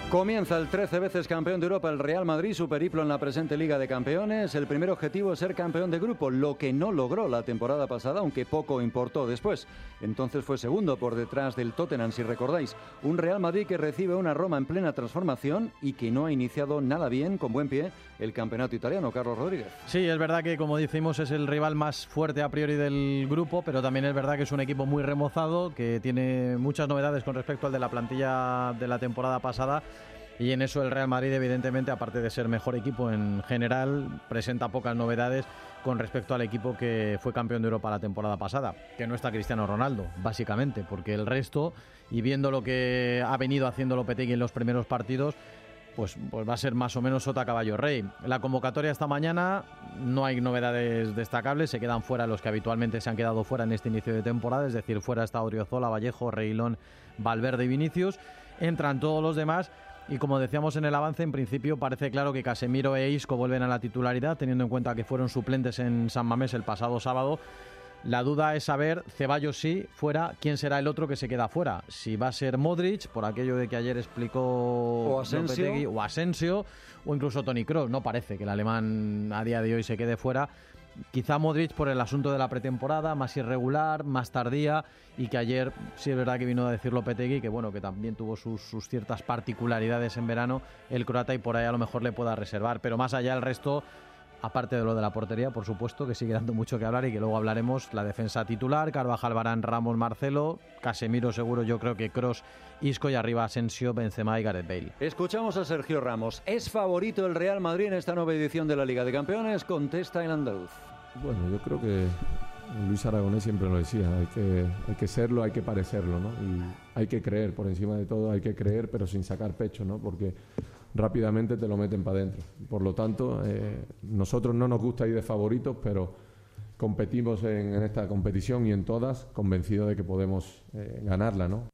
Speaker 2: Comienza el 13 veces campeón de Europa el Real Madrid, su periplo en la presente Liga de Campeones. El primer objetivo es ser campeón de grupo, lo que no logró la temporada pasada, aunque poco importó después. Entonces fue segundo por detrás del Tottenham, si recordáis. Un Real Madrid que recibe una Roma en plena transformación y que no ha iniciado nada bien, con buen pie, el campeonato italiano. Carlos Rodríguez.
Speaker 5: Sí, es verdad que, como decimos, es el rival más fuerte a priori del grupo, pero también es verdad que es un equipo muy remozado, que tiene muchas novedades con respecto al de la plantilla de la temporada pasada. Y en eso el Real Madrid, evidentemente, aparte de ser mejor equipo en general, presenta pocas novedades con respecto al equipo que fue campeón de Europa la temporada pasada, que no está Cristiano Ronaldo, básicamente, porque el resto, y viendo lo que ha venido haciendo Lopetegui en los primeros partidos, pues va a ser más o menos sota caballo rey. La convocatoria esta mañana, no hay novedades destacables, se quedan fuera los que habitualmente se han quedado fuera en este inicio de temporada, es decir, fuera está Odriozola, Vallejo, Reguilón, Valverde y Vinicius. Entran todos los demás. Y como decíamos en el avance, en principio parece claro que Casemiro e Isco vuelven a la titularidad, teniendo en cuenta que fueron suplentes en San Mamés el pasado sábado. La duda es saber, Ceballos sí, fuera, ¿quién será el otro que se queda fuera? Si va a ser Modric, por aquello de que ayer explicó
Speaker 2: o
Speaker 5: Asensio, o incluso Toni Kroos. No parece que el alemán a día de hoy se quede fuera. Quizá Modric por el asunto de la pretemporada, más irregular, más tardía, y que ayer sí es verdad que vino a decir Lopetegui que bueno, que también tuvo sus ciertas particularidades en verano el croata, y por ahí a lo mejor le pueda reservar, pero más allá el resto, aparte de lo de la portería, por supuesto, que sigue dando mucho que hablar y que luego hablaremos, la defensa titular, Carvajal, Varane, Ramos, Marcelo, Casemiro seguro, yo creo que Kroos, Isco, y arriba Asensio, Benzema y Gareth Bale.
Speaker 2: Escuchamos a Sergio Ramos. ¿Es favorito el Real Madrid en esta nueva edición de la Liga de Campeones? Contesta en andaluz.
Speaker 18: Bueno, yo creo que Luis Aragonés siempre lo decía, hay que serlo, hay que parecerlo, ¿no? Y hay que creer, por encima de todo hay que creer, pero sin sacar pecho, ¿no? Porque rápidamente te lo meten para adentro. Por lo tanto, nosotros no nos gusta ir de favoritos, pero competimos en esta competición y en todas, convencidos de que podemos ganarla, ¿no?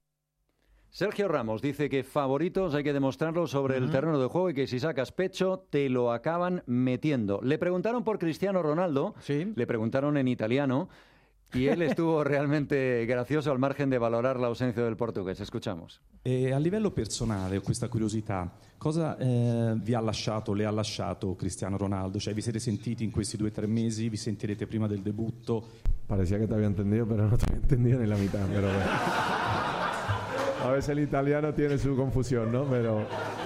Speaker 2: Sergio Ramos dice que favoritos hay que demostrarlo sobre el terreno de juego y que si sacas pecho te lo acaban metiendo. Le preguntaron por Cristiano Ronaldo,
Speaker 5: ¿sí?
Speaker 2: Le preguntaron en italiano y él estuvo realmente gracioso al margen de valorar la ausencia del portugués. Escuchamos.
Speaker 21: A livello personale, ho questa curiosità, cosa vi ha lasciato, le ha lasciato Cristiano Ronaldo? Cioè vi siete sentiti in questi 2 o 3 mesi, vi sentirete prima del debutto?
Speaker 18: Parecía que te había entendido, pero no te había entendido ni la mitad, pero bueno. A veces el italiano tiene su confusión, ¿no? Pero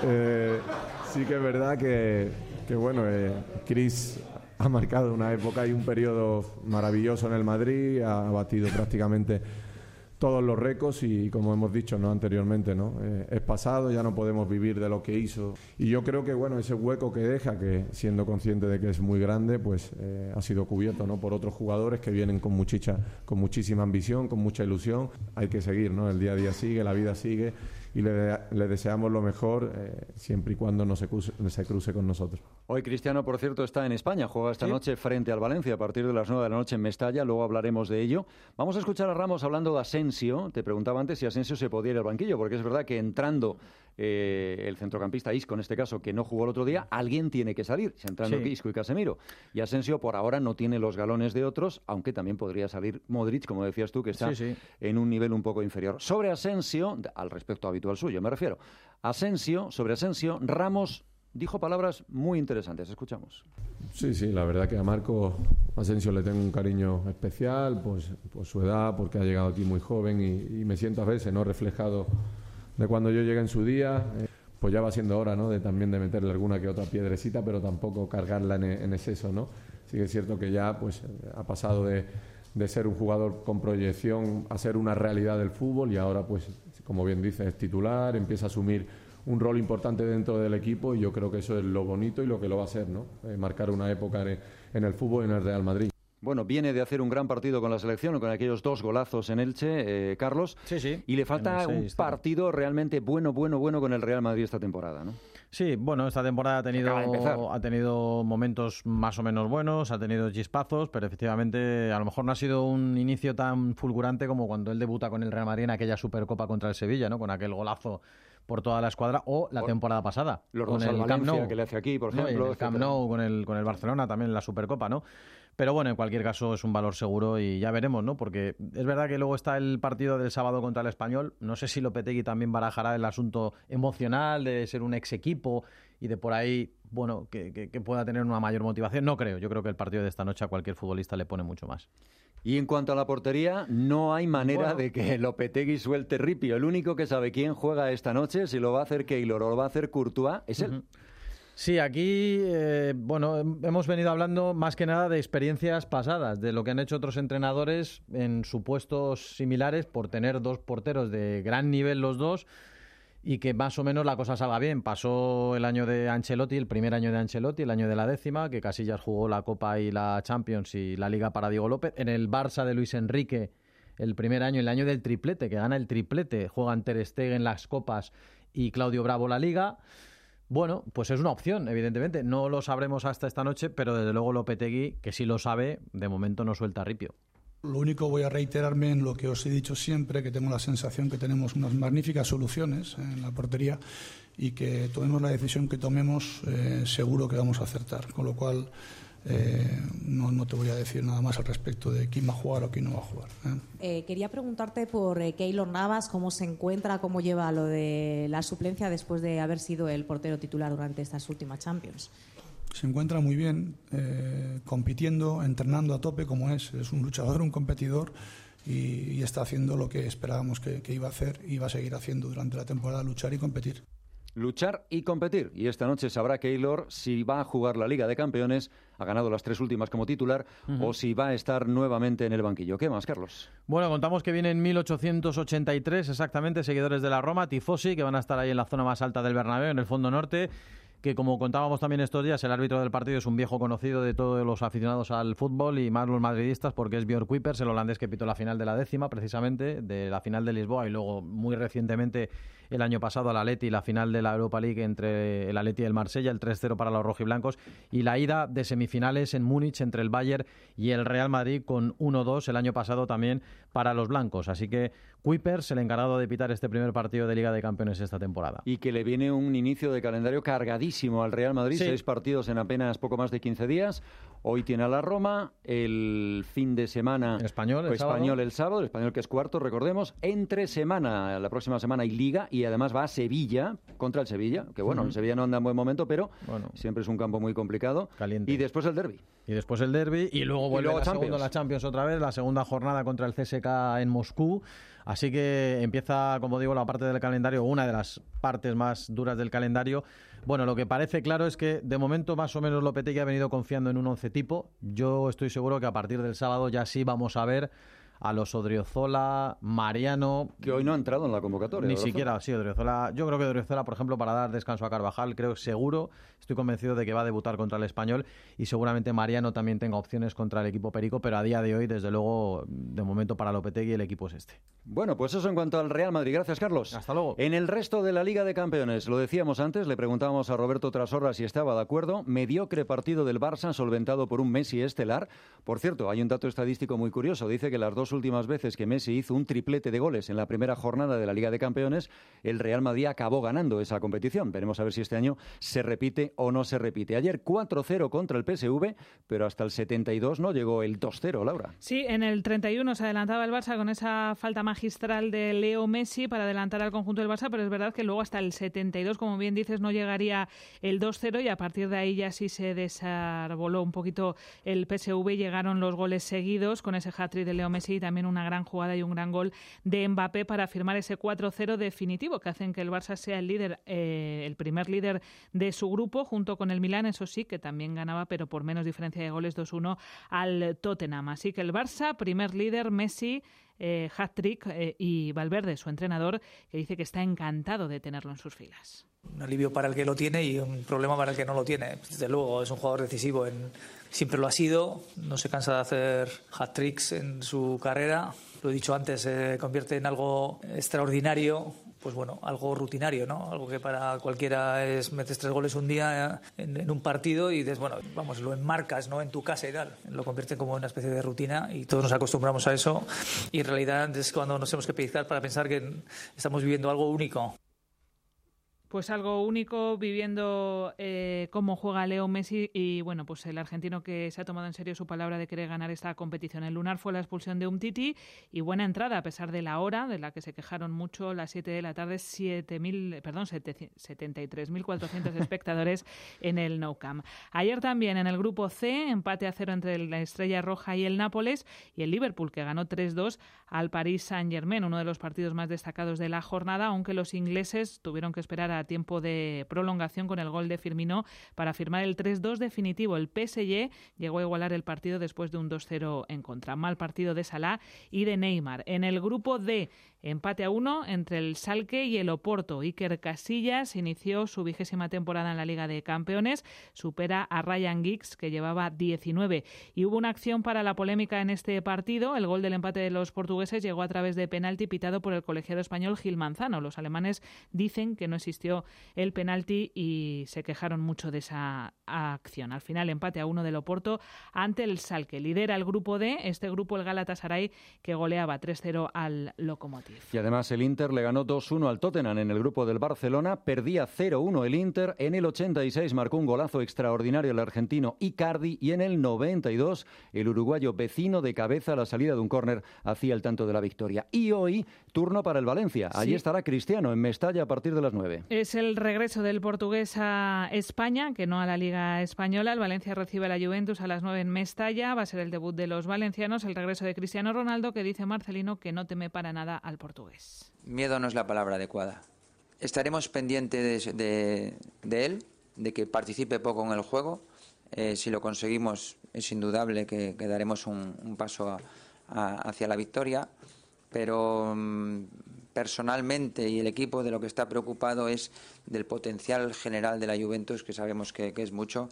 Speaker 18: sí que es verdad que bueno, Chris ha marcado una época y un periodo maravilloso en el Madrid, ha batido prácticamente todos los récords y, como hemos dicho, ¿no?, anteriormente, ¿no? Es pasado, ya no podemos vivir de lo que hizo. Y yo creo que bueno, ese hueco que deja, que siendo consciente de que es muy grande, pues ha sido cubierto, ¿no?, por otros jugadores que vienen con muchísima ambición, con mucha ilusión. Hay que seguir, ¿no? El día a día sigue, la vida sigue y le deseamos lo mejor siempre y cuando no se cruce con nosotros.
Speaker 2: Hoy Cristiano, por cierto, está en España, juega esta noche frente al Valencia a partir de las 9 de la noche en Mestalla, luego hablaremos de ello. Vamos a escuchar a Ramos hablando de Asensio. Te preguntaba antes si Asensio se podía ir al banquillo, porque es verdad que entrando el centrocampista Isco, en este caso, que no jugó el otro día, alguien tiene que salir, entrando Isco y Casemiro. Y Asensio por ahora no tiene los galones de otros, aunque también podría salir Modric, como decías tú, que está en un nivel un poco inferior. Sobre Asensio, al respecto habitual suyo me refiero, sobre Asensio, Ramos dijo palabras muy interesantes. Escuchamos.
Speaker 18: Sí, la verdad que a Marco Asensio le tengo un cariño especial, pues por su edad, porque ha llegado aquí muy joven y me siento a veces no reflejado de cuando yo llegué en su día. Pues ya va siendo hora, ¿no?, de también de meterle alguna que otra piedrecita, pero tampoco cargarla en exceso, ¿no? Sí que es cierto que ya pues ha pasado de ser un jugador con proyección a ser una realidad del fútbol y ahora pues, como bien dice, es titular, empieza a asumir un rol importante dentro del equipo y yo creo que eso es lo bonito y lo que lo va a hacer, ¿no? Marcar una época en el fútbol y en el Real Madrid.
Speaker 2: Bueno, viene de hacer un gran partido con la selección, con aquellos 2 golazos en Elche, Carlos.
Speaker 5: Sí.
Speaker 2: Y le falta un partido realmente bueno con el Real Madrid esta temporada, ¿no?
Speaker 5: Sí, bueno, esta temporada ha tenido momentos más o menos buenos, ha tenido chispazos, pero efectivamente a lo mejor no ha sido un inicio tan fulgurante como cuando él debuta con el Real Madrid en aquella Supercopa contra el Sevilla, ¿no?, con aquel golazo por toda la escuadra, o la temporada pasada.
Speaker 2: Los dos al Valencia que le hace aquí, por ejemplo.
Speaker 5: El Camp Nou con el Barcelona también en la Supercopa, ¿no? Pero bueno, en cualquier caso es un valor seguro y ya veremos, ¿no? Porque es verdad que luego está el partido del sábado contra el Español. No sé si Lopetegui también barajará el asunto emocional de ser un ex equipo y de por ahí, bueno, que pueda tener una mayor motivación. No creo. Yo creo que el partido de esta noche a cualquier futbolista le pone mucho más.
Speaker 2: Y en cuanto a la portería, no hay manera de que Lopetegui suelte ripio. El único que sabe quién juega esta noche, si lo va a hacer Keylor o lo va a hacer Courtois, es él.
Speaker 5: Sí, aquí, hemos venido hablando más que nada de experiencias pasadas, de lo que han hecho otros entrenadores en supuestos similares por tener dos porteros de gran nivel los dos y que más o menos la cosa salga bien. Pasó el año de Ancelotti, el primer año de Ancelotti, el año de la 10ª, que Casillas jugó la Copa y la Champions y la Liga para Diego López. En el Barça de Luis Enrique, el primer año, el año del triplete, que gana el triplete, juegan Ter Stegen las Copas y Claudio Bravo la Liga. Bueno, pues es una opción, evidentemente. No lo sabremos hasta esta noche, pero desde luego Lopetegui, que sí lo sabe, de momento no suelta ripio.
Speaker 3: Lo único, voy a reiterarme en lo que os he dicho siempre, que tengo la sensación que tenemos unas magníficas soluciones en la portería y que tomemos la decisión que tomemos, seguro que vamos a acertar. Con lo cual, no te voy a decir nada más al respecto de quién va a jugar o quién no va a jugar.
Speaker 22: Quería preguntarte por Keylor Navas, cómo se encuentra, cómo lleva lo de la suplencia después de haber sido el portero titular durante estas últimas Champions.
Speaker 3: Se encuentra muy bien, compitiendo, entrenando a tope como es un luchador, un competidor y está haciendo lo que esperábamos que iba a hacer y va a seguir haciendo durante la temporada, luchar y competir.
Speaker 2: Luchar y competir. Y esta noche sabrá Keylor si va a jugar la Liga de Campeones, ha ganado las 3 últimas como titular, o si va a estar nuevamente en el banquillo. ¿Qué más, Carlos?
Speaker 5: Bueno, contamos que vienen 1883 exactamente seguidores de la Roma, tifosi, que van a estar ahí en la zona más alta del Bernabéu, en el fondo norte, que como contábamos también estos días, el árbitro del partido es un viejo conocido de todos los aficionados al fútbol y más los madridistas, porque es Björn Kuipers, el holandés que pitó la final de la 10ª, precisamente, de la final de Lisboa, y luego muy recientemente el año pasado al Atleti, la final de la Europa League entre el Atleti y el Marsella, el 3-0 para los rojiblancos, y la ida de semifinales en Múnich entre el Bayern y el Real Madrid con 1-2 el año pasado también para los blancos. Así que Kuipers, el encargado de pitar este primer partido de Liga de Campeones esta temporada.
Speaker 2: Y que le viene un inicio de calendario cargadísimo al Real Madrid, 6 partidos en apenas poco más de 15 días. Hoy tiene a la Roma, el fin de semana
Speaker 5: el Español el
Speaker 2: sábado, el Español que es cuarto, recordemos, entre semana, la próxima semana hay Liga y además va a Sevilla contra el Sevilla, que bueno, el Sevilla no anda en buen momento, pero siempre es un campo muy complicado.
Speaker 5: Caliente.
Speaker 2: Y después el derbi.
Speaker 5: Y luego vuelve la Champions otra vez, la segunda jornada contra el CSKA en Moscú. Así que empieza, como digo, la parte del calendario, una de las partes más duras del calendario. Bueno, lo que parece claro es que de momento más o menos Lopetegui ha venido confiando en un 11 tipo. Yo estoy seguro que a partir del sábado ya sí vamos a ver a los Odriozola, Mariano...
Speaker 2: Que hoy no ha entrado en la convocatoria.
Speaker 5: Ni siquiera, sí, Odriozola. Yo creo que Odriozola, por ejemplo, para dar descanso a Carvajal, estoy convencido de que va a debutar contra el Español y seguramente Mariano también tenga opciones contra el equipo Perico, pero a día de hoy, desde luego, de momento para Lopetegui el equipo es este.
Speaker 2: Bueno, pues eso en cuanto al Real Madrid. Gracias, Carlos.
Speaker 5: Hasta luego.
Speaker 2: En el resto de la Liga de Campeones, lo decíamos antes, le preguntábamos a Roberto Trasorra si estaba de acuerdo. Mediocre partido del Barça, solventado por un Messi estelar. Por cierto, hay un dato estadístico muy curioso. Dice que las 2 últimas veces que Messi hizo un triplete de goles en la primera jornada de la Liga de Campeones, el Real Madrid acabó ganando esa competición. Veremos a ver si este año se repite o no se repite. Ayer 4-0 contra el PSV, pero hasta el 72 no llegó el 2-0, Laura.
Speaker 6: Sí, en el 31 se adelantaba el Barça con esa falta magistral de Leo Messi para adelantar al conjunto del Barça, pero es verdad que luego hasta el 72, como bien dices, no llegaría el 2-0 y a partir de ahí ya sí se desarboló un poquito el PSV. Llegaron los goles seguidos con ese hat-trick de Leo Messi y también una gran jugada y un gran gol de Mbappé para firmar ese 4-0 definitivo que hacen que el Barça sea el líder, el primer líder de su grupo junto con el Milán, eso sí, que también ganaba pero por menos diferencia de goles 2-1 al Tottenham. Así que el Barça, primer líder, Messi, hat-trick y Valverde, su entrenador, que dice que está encantado de tenerlo en sus filas.
Speaker 13: Un alivio para el que lo tiene y un problema para el que no lo tiene. Desde luego es un jugador decisivo, siempre lo ha sido, no se cansa de hacer hat-tricks en su carrera. Lo he dicho antes, se convierte en algo extraordinario, pues bueno, algo rutinario, ¿no? Algo que para cualquiera es metes 3 goles un día en un partido y dices, bueno, vamos, lo enmarcas, ¿no? En tu casa y tal. Lo convierte como una especie de rutina y todos nos acostumbramos a eso y en realidad es cuando nos tenemos que pellizcar para pensar que estamos viviendo algo único.
Speaker 6: Pues algo único, viviendo cómo juega Leo Messi y bueno, pues el argentino que se ha tomado en serio su palabra de querer ganar esta competición. El lunar fue la expulsión de Umtiti y buena entrada a pesar de la hora, de la que se quejaron mucho, las 7 de la tarde, 73.400 espectadores en el Nou Camp. Ayer también en el grupo C, empate a 0 entre la Estrella Roja y el Nápoles, y el Liverpool, que ganó 3-2 al Paris Saint-Germain, uno de los partidos más destacados de la jornada, aunque los ingleses tuvieron que esperar a tiempo de prolongación con el gol de Firmino para firmar el 3-2 definitivo. El PSG llegó a igualar el partido después de un 2-0 en contra. Mal partido de Salah y de Neymar. En el grupo D, empate a 1 entre el Schalke y el Oporto. Iker Casillas inició su 20ª temporada en la Liga de Campeones, supera a Ryan Giggs, que llevaba 19. Y hubo una acción para la polémica en este partido. El gol del empate de los portugueses llegó a través de penalti pitado por el colegiado español Gil Manzano. Los alemanes dicen que no existió el penalti y se quejaron mucho de esa acción. Al final, empate a 1 del Oporto ante el Schalke. Lidera el grupo D, este grupo el Galatasaray, que goleaba 3-0 al Lokomotiv.
Speaker 2: Y además el Inter le ganó 2-1 al Tottenham en el grupo del Barcelona, perdía 0-1 el Inter, en el 86 marcó un golazo extraordinario el argentino Icardi y en el 92 el uruguayo Vecino de cabeza a la salida de un córner hacía el tanto de la victoria. Y hoy, turno para el Valencia. Allí estará Cristiano en Mestalla a partir de las 9.
Speaker 6: Es el regreso del portugués a España, que no a la Liga Española. El Valencia recibe a la Juventus a las 9 en Mestalla. Va a ser el debut de los valencianos, el regreso de Cristiano Ronaldo, que dice Marcelino que no teme para nada al portugués.
Speaker 7: Miedo no es la palabra adecuada. Estaremos pendientes de él, de que participe poco en el juego. Si lo conseguimos, es indudable que daremos un paso hacia la victoria. Pero personalmente y el equipo de lo que está preocupado es del potencial general de la Juventus, que sabemos que es mucho,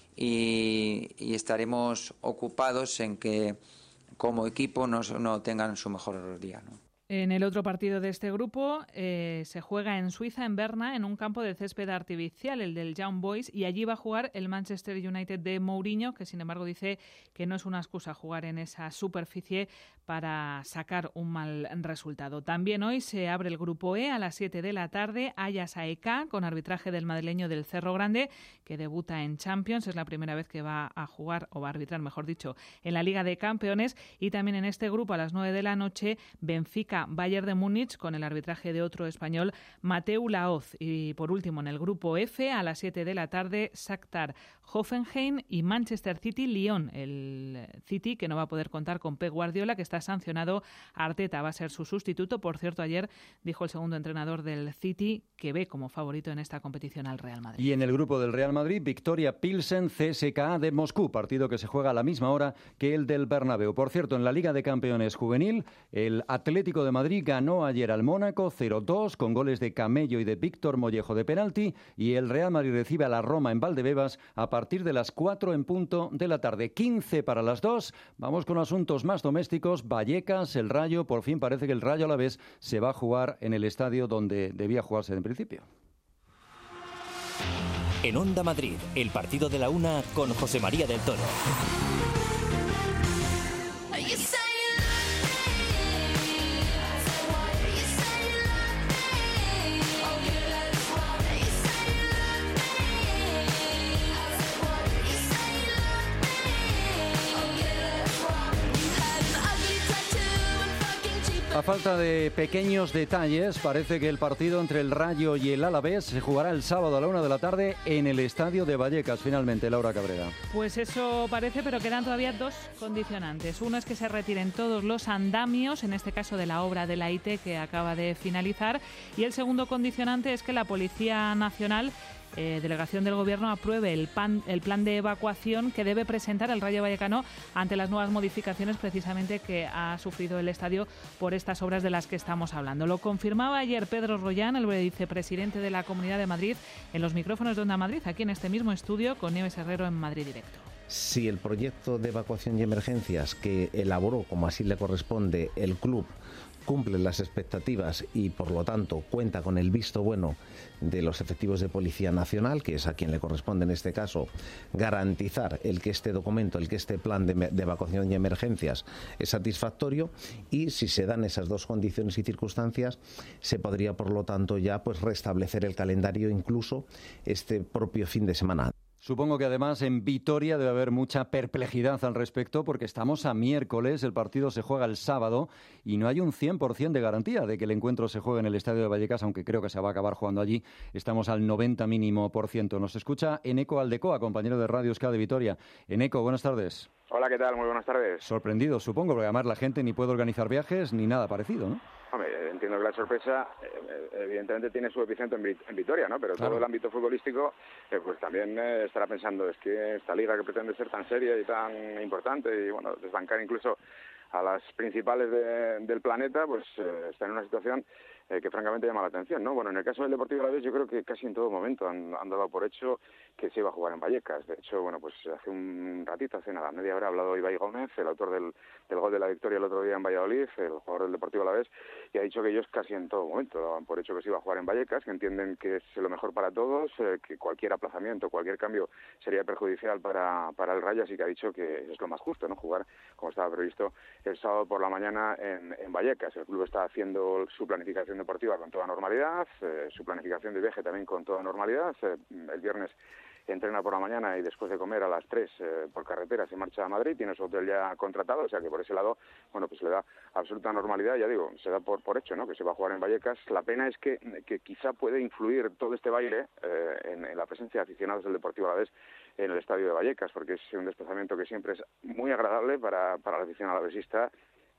Speaker 7: y estaremos ocupados en que como equipo no tengan su mejor día, ¿no?
Speaker 6: En el otro partido de este grupo se juega en Suiza, en Berna, en un campo de césped artificial, el del Young Boys, y allí va a jugar el Manchester United de Mourinho, que sin embargo dice que no es una excusa jugar en esa superficie para sacar un mal resultado. También hoy se abre el grupo E a las 7 de la tarde, Ajax AEK, con arbitraje del madrileño del Cerro Grande, que debuta en Champions, es la primera vez que va a jugar, o va a arbitrar, mejor dicho, en la Liga de Campeones. Y también en este grupo a las 9 de la noche, Benfica Bayern de Múnich, con el arbitraje de otro español, Mateu Laoz. Y por último, en el grupo F, a las 7 de la tarde, Shakhtar Hoffenheim y Manchester City Lyon. El City, que no va a poder contar con Pep Guardiola, que está sancionado. Arteta va a ser su sustituto. Por cierto, ayer dijo el segundo entrenador del City que ve como favorito en esta competición al Real Madrid.
Speaker 2: Y en el grupo del Real Madrid, Victoria Pilsen CSKA de Moscú, partido que se juega a la misma hora que el del Bernabéu. Por cierto, en la Liga de Campeones juvenil, el Atlético de Madrid ganó ayer al Mónaco 0-2 con goles de Camello y de Víctor Mollejo de penalti, y el Real Madrid recibe a la Roma en Valdebebas a partir de las 4 en punto de la tarde. 15 para las 2. Vamos con asuntos más domésticos. Vallecas, el Rayo, por fin parece que el Rayo Alavés se va a jugar en el estadio donde debía jugarse en principio.
Speaker 1: En Onda Madrid, el partido de la una con José María del Toro.
Speaker 2: A falta de pequeños detalles, parece que el partido entre el Rayo y el Alavés se jugará el sábado a la 1 de la tarde en el estadio de Vallecas, finalmente, Laura Cabrera.
Speaker 6: Pues eso parece, pero quedan todavía dos condicionantes. Uno es que se retiren todos los andamios, en este caso de la obra de la IT que acaba de finalizar, y el segundo condicionante es que la Policía Nacional, delegación del Gobierno, apruebe el plan de evacuación que debe presentar el Rayo Vallecano ante las nuevas modificaciones precisamente que ha sufrido el estadio por estas obras de las que estamos hablando. Lo confirmaba ayer Pedro Rollán, el vicepresidente de la Comunidad de Madrid, en los micrófonos de Onda Madrid, aquí en este mismo estudio con Nieves Herrero en Madrid Directo.
Speaker 8: Si el proyecto de evacuación y emergencias que elaboró, como así le corresponde, el club, cumple las expectativas y por lo tanto cuenta con el visto bueno de los efectivos de Policía Nacional, que es a quien le corresponde en este caso garantizar el que este documento, el que este plan de evacuación y emergencias es satisfactorio, y si se dan esas dos condiciones y circunstancias se podría por lo tanto ya pues restablecer el calendario incluso este propio fin de semana.
Speaker 2: Supongo que además en Vitoria debe haber mucha perplejidad al respecto, porque estamos a miércoles, el partido se juega el sábado y no hay un 100% de garantía de que el encuentro se juegue en el Estadio de Vallecas, aunque creo que se va a acabar jugando allí. Estamos al 90 mínimo por ciento. Nos escucha Eneco Aldecoa, compañero de Radio Euskadi de Vitoria. Eneco, buenas tardes.
Speaker 9: Hola, ¿qué tal? Muy buenas tardes.
Speaker 2: Sorprendido, supongo, porque además la gente ni puede organizar viajes ni nada parecido, ¿no?
Speaker 9: Hombre, entiendo que la sorpresa evidentemente tiene su epicentro en Vitoria, ¿no? Pero claro, todo el ámbito futbolístico pues también estará pensando, es que esta liga que pretende ser tan seria y tan importante y bueno, desbancar incluso a las principales del planeta, pues está en una situación que francamente llama la atención, ¿no? Bueno, en el caso del Deportivo Alavés yo creo que casi en todo momento han dado por hecho que se iba a jugar en Vallecas. De hecho, bueno, pues hace un ratito, hace nada, media hora, ha hablado Ibai Gómez, el autor del gol de la victoria el otro día en Valladolid, el jugador del Deportivo Alavés, y ha dicho que ellos casi en todo momento daban por hecho que se iba a jugar en Vallecas, que entienden que es lo mejor para todos, que cualquier aplazamiento, cualquier cambio sería perjudicial para el Rayo, así que ha dicho que es lo más justo, ¿no? Jugar como estaba previsto el sábado por la mañana en Vallecas. El club está haciendo su planificación deportiva con toda normalidad, su planificación de viaje también con toda normalidad. El viernes entrena por la mañana y después de comer a las 3 por carretera se marcha a Madrid, tiene su hotel ya contratado, o sea que por ese lado, bueno, pues le da absoluta normalidad, ya digo, se da por hecho, ¿no?, que se va a jugar en Vallecas. La pena es que quizá puede influir todo este baile en la presencia de aficionados del Deportivo Alavés en el estadio de Vallecas, porque es un desplazamiento que siempre es muy agradable para la afición alavesista.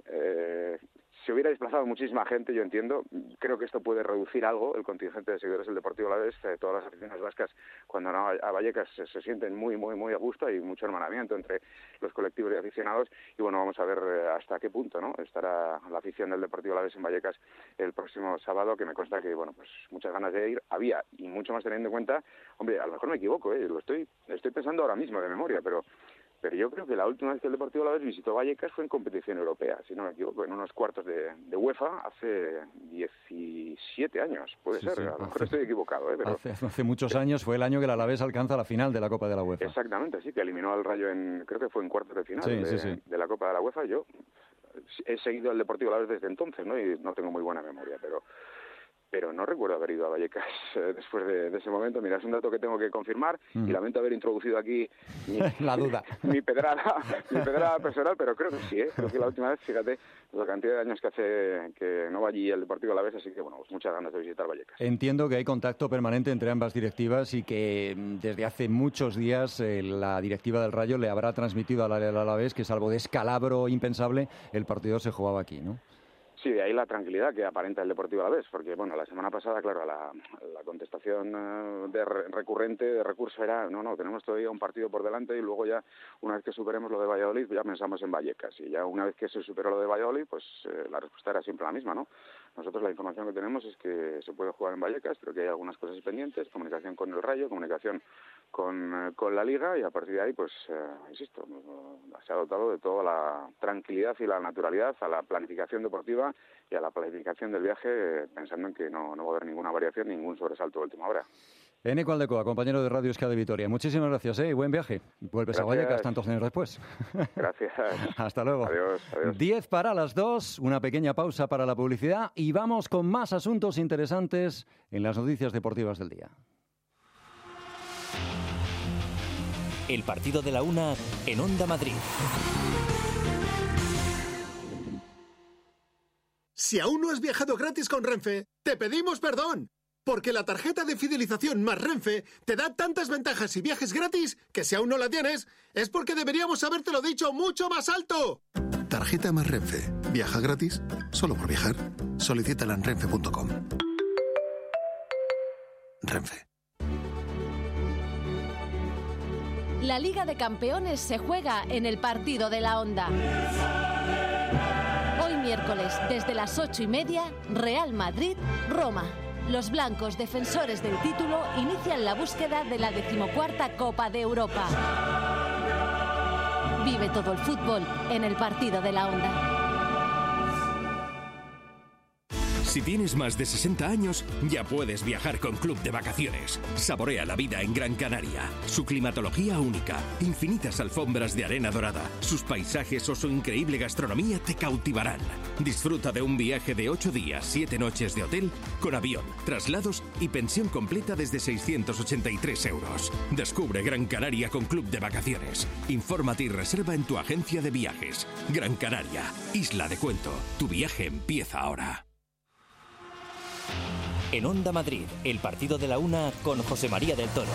Speaker 9: Se hubiera desplazado muchísima gente, yo entiendo. Creo que esto puede reducir algo el contingente de seguidores del Deportivo Alavés. Todas las aficiones vascas, cuando van a Vallecas, se sienten muy a gusto. Hay mucho hermanamiento entre los colectivos de aficionados. Y bueno, vamos a ver hasta qué punto, ¿no?, estará la afición del Deportivo Alavés en Vallecas el próximo sábado, que me consta que, bueno, pues muchas ganas de ir había, y mucho más teniendo en cuenta, hombre, a lo mejor me equivoco, lo estoy pensando ahora mismo de memoria, pero yo creo que la última vez que el Deportivo Alavés visitó Vallecas fue en competición europea, si no me equivoco, en unos cuartos de UEFA hace 17 años, puede ser, a lo mejor estoy equivocado. Pero
Speaker 2: hace muchos años fue el año que el Alavés alcanza la final de la Copa de la UEFA.
Speaker 9: Exactamente, sí, que eliminó al Rayo creo que fue en cuartos de final de la Copa de la UEFA. Yo he seguido el Deportivo Alavés desde entonces, ¿no?, y no tengo muy buena memoria, pero no recuerdo haber ido a Vallecas después de ese momento. Mira, es un dato que tengo que confirmar y lamento haber introducido aquí
Speaker 2: la duda.
Speaker 9: mi pedrada personal, pero creo que sí, creo que la última vez, fíjate, la cantidad de años que hace que no va allí el Deportivo Alavés, así que bueno, pues muchas ganas de visitar Vallecas.
Speaker 2: Entiendo que hay contacto permanente entre ambas directivas y que desde hace muchos días la directiva del Rayo le habrá transmitido al Alavés que, salvo descalabro impensable, el partido se jugaba aquí, ¿no?
Speaker 9: Sí, de ahí la tranquilidad que aparenta el Deportivo Alavés, porque bueno, la semana pasada, claro, la contestación recurrente de recurso era no, tenemos todavía un partido por delante y luego ya, una vez que superemos lo de Valladolid, ya pensamos en Vallecas, y ya una vez que se superó lo de Valladolid, pues la respuesta era siempre la misma, ¿no? Nosotros la información que tenemos es que se puede jugar en Vallecas, pero que hay algunas cosas pendientes, comunicación con el Rayo, comunicación con la Liga, y a partir de ahí, pues, insisto, se ha dotado de toda la tranquilidad y la naturalidad a la planificación deportiva y a la planificación del viaje, pensando en que no va a haber ninguna variación, ningún sobresalto de última hora.
Speaker 2: Eneco Aldecoa, compañero de Radio Euskadi de Vitoria. Muchísimas gracias y buen viaje. Vuelves a Vallecas tantos años después.
Speaker 9: Gracias.
Speaker 2: Hasta luego.
Speaker 9: Adiós.
Speaker 2: 10 para las 2, una pequeña pausa para la publicidad y vamos con más asuntos interesantes en las noticias deportivas del día.
Speaker 1: El partido de la una en Onda Madrid.
Speaker 23: Si aún no has viajado gratis con Renfe, te pedimos perdón. Porque la tarjeta de fidelización más Renfe te da tantas ventajas y viajes gratis que si aún no la tienes, es porque deberíamos habértelo dicho mucho más alto. Tarjeta más Renfe. Viaja gratis solo por viajar. Solicítala en renfe.com. Renfe.
Speaker 24: La Liga de Campeones se juega en el partido de la Onda. Hoy miércoles, desde las 8:30, Real Madrid-Roma. Los blancos, defensores del título, inician la búsqueda de la 14ª Copa de Europa. Vive todo el fútbol en el partido de la Onda.
Speaker 10: Si tienes más de 60 años, ya puedes viajar con Club de Vacaciones. Saborea la vida en Gran Canaria. Su climatología única, infinitas alfombras de arena dorada, sus paisajes o su increíble gastronomía te cautivarán. Disfruta de un viaje de 8 días, 7 noches de hotel, con avión, traslados y pensión completa desde 683 euros. Descubre Gran Canaria con Club de Vacaciones. Infórmate y reserva en tu agencia de viajes. Gran Canaria, Isla de Cuento. Tu viaje empieza ahora.
Speaker 1: En Onda Madrid, el partido de la una con José María del Toro.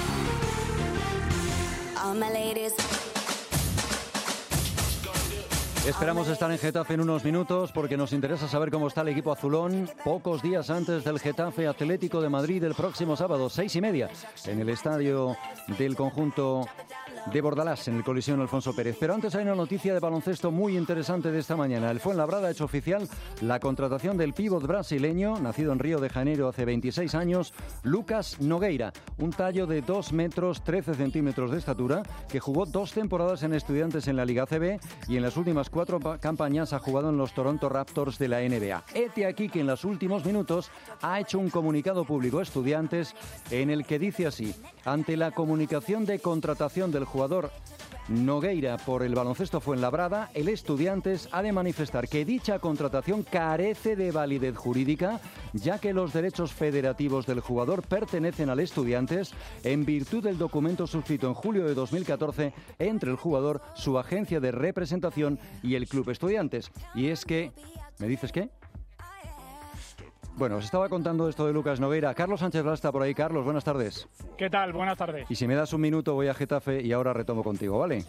Speaker 2: Esperamos estar en Getafe en unos minutos porque nos interesa saber cómo está el equipo azulón pocos días antes del Getafe Atlético de Madrid el próximo sábado, 6:30, en el estadio del conjunto de Bordalás, en el Coliseum Alfonso Pérez. Pero antes hay una noticia de baloncesto muy interesante de esta mañana. El Fuenlabrada ha hecho oficial la contratación del pívot brasileño, nacido en Río de Janeiro hace 26 años, Lucas Nogueira, un tallo de 2 metros 13 centímetros de estatura, que jugó 2 temporadas en Estudiantes en la Liga ACB y en las últimas 4 campañas ha jugado en los Toronto Raptors de la NBA. Hete aquí que en los últimos minutos ha hecho un comunicado público a Estudiantes en el que dice así: ante la comunicación de contratación del jugador Nogueira por el baloncesto Fuenlabrada, el Estudiantes ha de manifestar que dicha contratación carece de validez jurídica, ya que los derechos federativos del jugador pertenecen al Estudiantes en virtud del documento suscrito en julio de 2014 entre el jugador, su agencia de representación y el club Estudiantes. Y es que... ¿Me dices qué? Bueno, os estaba contando esto de Lucas Nogueira. Carlos Sánchez Blas está por ahí. Carlos, buenas tardes.
Speaker 11: ¿Qué tal? Buenas tardes.
Speaker 2: Y si me das un minuto voy a Getafe y ahora retomo contigo, ¿vale?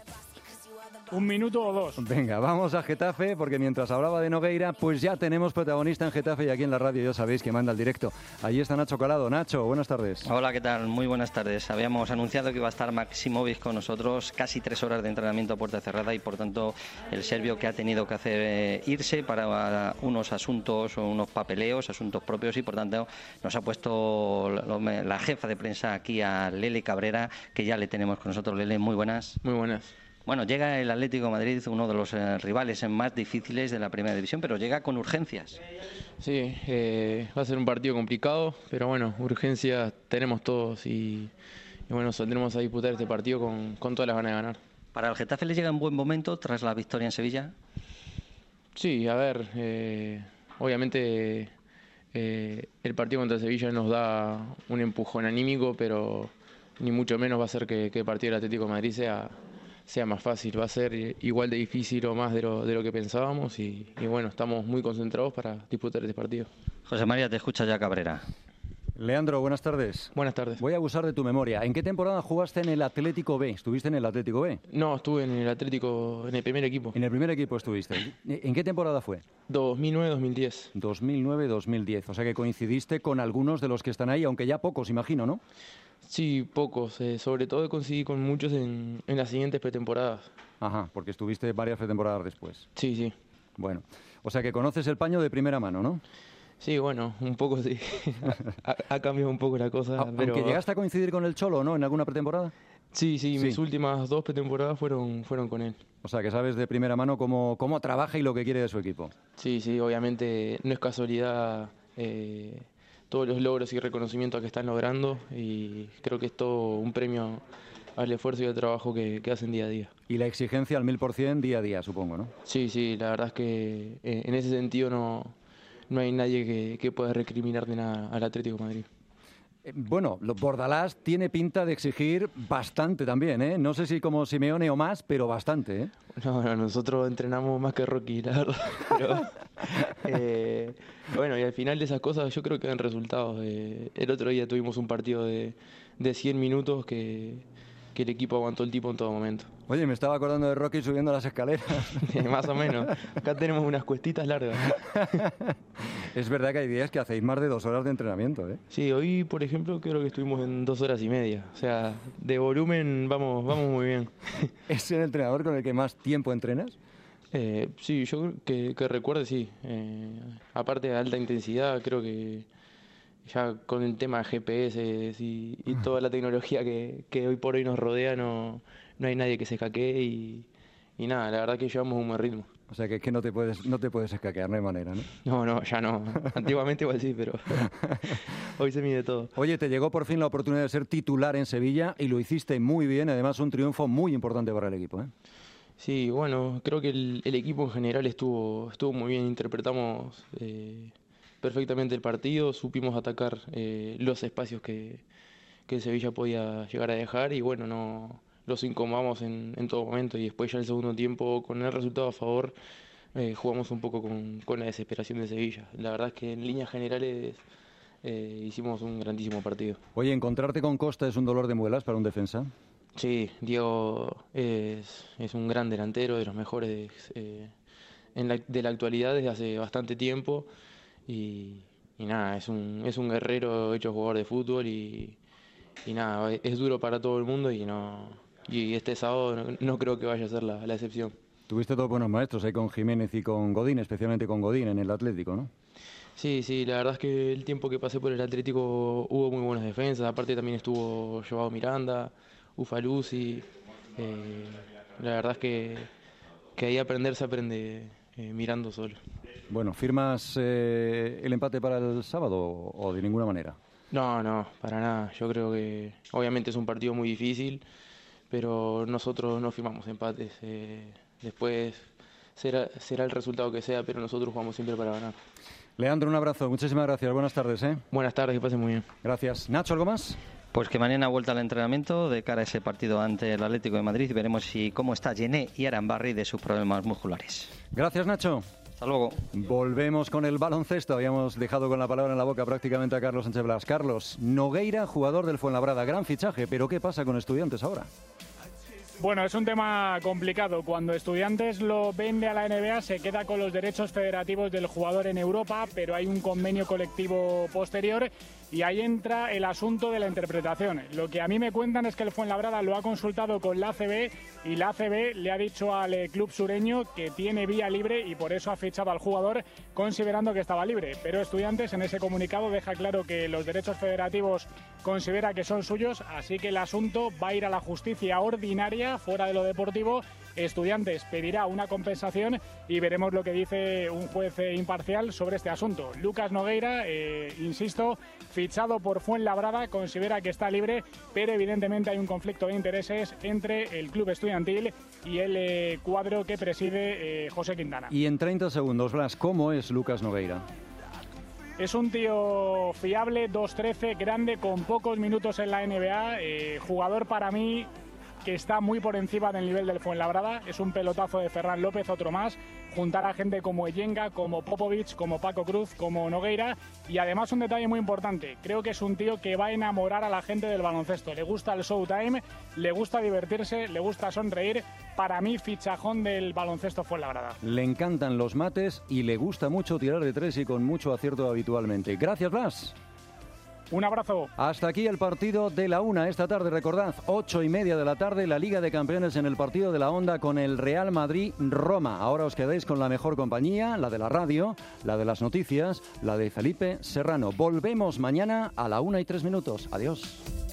Speaker 11: ¿Un minuto o dos?
Speaker 2: Venga, vamos a Getafe, porque mientras hablaba de Nogueira, pues ya tenemos protagonista en Getafe y aquí en la radio ya sabéis que manda el directo. Allí está Nacho Calado. Nacho, buenas tardes.
Speaker 14: Hola, ¿qué tal? Muy buenas tardes. Habíamos anunciado que iba a estar Maximovic con nosotros, casi 3 horas de entrenamiento a puerta cerrada y por tanto el serbio que ha tenido que hacer irse para unos asuntos o unos papeleos, asuntos propios y por tanto nos ha puesto la jefa de prensa aquí a Lele Cabrera, que ya le tenemos con nosotros. Lele, muy buenas.
Speaker 15: Muy buenas.
Speaker 14: Bueno, llega el Atlético de Madrid, uno de los rivales más difíciles de la Primera División, pero llega con urgencias.
Speaker 15: Sí, va a ser un partido complicado, pero bueno, urgencias tenemos todos y bueno, saldremos a disputar este partido con todas las ganas de ganar.
Speaker 14: ¿Para el Getafe le llega en buen momento tras la victoria en Sevilla?
Speaker 15: Sí, a ver, obviamente el partido contra Sevilla nos da un empujón anímico, pero ni mucho menos va a ser que el partido del Atlético de Madrid sea más fácil, va a ser igual de difícil o más de lo que pensábamos y bueno, estamos muy concentrados para disputar este partido.
Speaker 14: José María, te escucha ya Cabrera.
Speaker 2: Leandro, buenas tardes.
Speaker 15: Buenas tardes.
Speaker 2: Voy a abusar de tu memoria. ¿En qué temporada jugaste en el Atlético B? ¿Estuviste en el Atlético B?
Speaker 15: No, estuve en el Atlético, en el primer equipo.
Speaker 2: En el primer equipo estuviste. ¿En qué temporada fue?
Speaker 15: 2009-2010.
Speaker 2: 2009-2010. O sea que coincidiste con algunos de los que están ahí, aunque ya pocos, imagino, ¿no?
Speaker 15: Sí, pocos. Sobre todo coincidí con muchos en las siguientes pretemporadas.
Speaker 2: Ajá, porque estuviste varias pretemporadas después.
Speaker 15: Sí, sí.
Speaker 2: Bueno, o sea que conoces el paño de primera mano, ¿no?
Speaker 15: Sí, bueno, un poco sí. ha cambiado un poco la cosa.
Speaker 2: Pero... ¿Aunque llegaste a coincidir con el Cholo, no, en alguna pretemporada?
Speaker 15: Sí, mis últimas 2 pretemporadas fueron con él.
Speaker 2: O sea, que sabes de primera mano cómo trabaja y lo que quiere de su equipo.
Speaker 15: Sí, obviamente no es casualidad todos los logros y reconocimientos que están logrando y creo que es todo un premio al esfuerzo y al trabajo que hacen día a día.
Speaker 2: Y la exigencia al 1000% día a día, supongo, ¿no?
Speaker 15: Sí, la verdad es que en ese sentido no hay nadie que pueda recriminarle nada al Atlético de Madrid.
Speaker 2: Bueno, Bordalás tiene pinta de exigir bastante también, ¿eh? No sé si como Simeone o más, pero bastante, ¿eh?
Speaker 15: No, nosotros entrenamos más que Rocky, la verdad. Pero, bueno, y al final de esas cosas yo creo que dan resultados. El otro día tuvimos un partido de 100 minutos que el equipo aguantó el tipo en todo momento.
Speaker 2: Oye, me estaba acordando de Rocky subiendo las escaleras.
Speaker 15: Más o menos. Acá tenemos unas cuestitas largas.
Speaker 2: Es verdad que hay días que hacéis más de 2 horas de entrenamiento, ¿eh?
Speaker 15: Sí, hoy, por ejemplo, creo que estuvimos en 2 horas y media. O sea, de volumen vamos muy bien.
Speaker 2: ¿Es el entrenador con el que más tiempo entrenas?
Speaker 15: Sí, yo que recuerde, sí. Aparte de alta intensidad, creo que ya con el tema de GPS y toda la tecnología que hoy por hoy nos rodea, no hay nadie que se hackee y nada, la verdad que llevamos un buen ritmo.
Speaker 2: O sea que no te puedes escaquear, no hay manera, ¿no?
Speaker 15: No, ya no. Antiguamente igual sí, pero hoy se mide todo.
Speaker 2: Oye, te llegó por fin la oportunidad de ser titular en Sevilla y lo hiciste muy bien, además un triunfo muy importante para el equipo, ¿eh?
Speaker 15: Sí, bueno, creo que el equipo en general estuvo muy bien, interpretamos perfectamente el partido, supimos atacar los espacios que el Sevilla podía llegar a dejar y bueno, no los incomodamos en todo momento y después ya el segundo tiempo con el resultado a favor jugamos un poco con la desesperación de Sevilla. La verdad es que en líneas generales hicimos un grandísimo partido.
Speaker 2: Oye, ¿encontrarte con Costa es un dolor de muelas para un defensa?
Speaker 15: Sí, Diego es un gran delantero, de los mejores de la actualidad desde hace bastante tiempo y nada, es un guerrero hecho jugador de fútbol y nada, es duro para todo el mundo y este sábado no creo que vaya a ser la excepción.
Speaker 2: Tuviste todos buenos maestros ahí con Jiménez y con Godín, especialmente con Godín en el Atlético, ¿no?
Speaker 15: Sí, la verdad es que el tiempo que pasé por el Atlético hubo muy buenas defensas, aparte también estuvo Joao Miranda, Ufaluzzi, la verdad es que ahí aprender se aprende mirando solo.
Speaker 2: Bueno, ¿firmas el empate para el sábado o de ninguna manera?
Speaker 15: No, para nada, yo creo que obviamente es un partido muy difícil, pero nosotros no firmamos empates, después será el resultado que sea, pero nosotros jugamos siempre para ganar.
Speaker 2: Leandro, un abrazo, muchísimas gracias, buenas tardes.
Speaker 15: Buenas tardes, que pasen muy bien.
Speaker 2: Gracias. Nacho, ¿algo más?
Speaker 14: Pues que mañana vuelta al entrenamiento de cara a ese partido ante el Atlético de Madrid y veremos cómo está Yené y Arambarri de sus problemas musculares.
Speaker 2: Gracias, Nacho.
Speaker 14: Hasta luego.
Speaker 2: Volvemos con el baloncesto. Habíamos dejado con la palabra en la boca prácticamente a Carlos Sánchez Blas. Carlos, Nogueira, jugador del Fuenlabrada, gran fichaje, pero ¿qué pasa con Estudiantes ahora?
Speaker 11: Bueno, es un tema complicado. Cuando Estudiantes lo vende a la NBA se queda con los derechos federativos del jugador en Europa, pero hay un convenio colectivo posterior y ahí entra el asunto de la interpretación. Lo que a mí me cuentan es que el Fuenlabrada lo ha consultado con la ACB y la ACB le ha dicho al club sureño que tiene vía libre y por eso ha fichado al jugador considerando que estaba libre. Pero Estudiantes en ese comunicado deja claro que los derechos federativos considera que son suyos, así que el asunto va a ir a la justicia ordinaria fuera de lo deportivo. Estudiantes pedirá una compensación y veremos lo que dice un juez imparcial sobre este asunto. Lucas Nogueira, insisto, fichado por Fuenlabrada, considera que está libre, pero evidentemente hay un conflicto de intereses entre el club estudiantil y el cuadro que preside José Quintana.
Speaker 2: Y en 30 segundos, Blas, ¿cómo es Lucas Nogueira?
Speaker 11: Es un tío fiable, 2'13", grande, con pocos minutos en la NBA, jugador para mí que está muy por encima del nivel del Fuenlabrada. Es un pelotazo de Ferran López, otro más. Juntar a gente como Eyenga, como Popovic, como Paco Cruz, como Nogueira. Y además un detalle muy importante. Creo que es un tío que va a enamorar a la gente del baloncesto. Le gusta el showtime, le gusta divertirse, le gusta sonreír. Para mí, fichajón del baloncesto Fuenlabrada.
Speaker 2: Le encantan los mates y le gusta mucho tirar de tres y con mucho acierto habitualmente. Gracias, Blas.
Speaker 11: Un abrazo.
Speaker 2: Hasta aquí el partido de la 1. Esta tarde, recordad, 8:30 de la tarde, la Liga de Campeones en el partido de la Onda con el Real Madrid-Roma. Ahora os quedáis con la mejor compañía, la de la radio, la de las noticias, la de Felipe Serrano. Volvemos mañana a la 1:03. Adiós.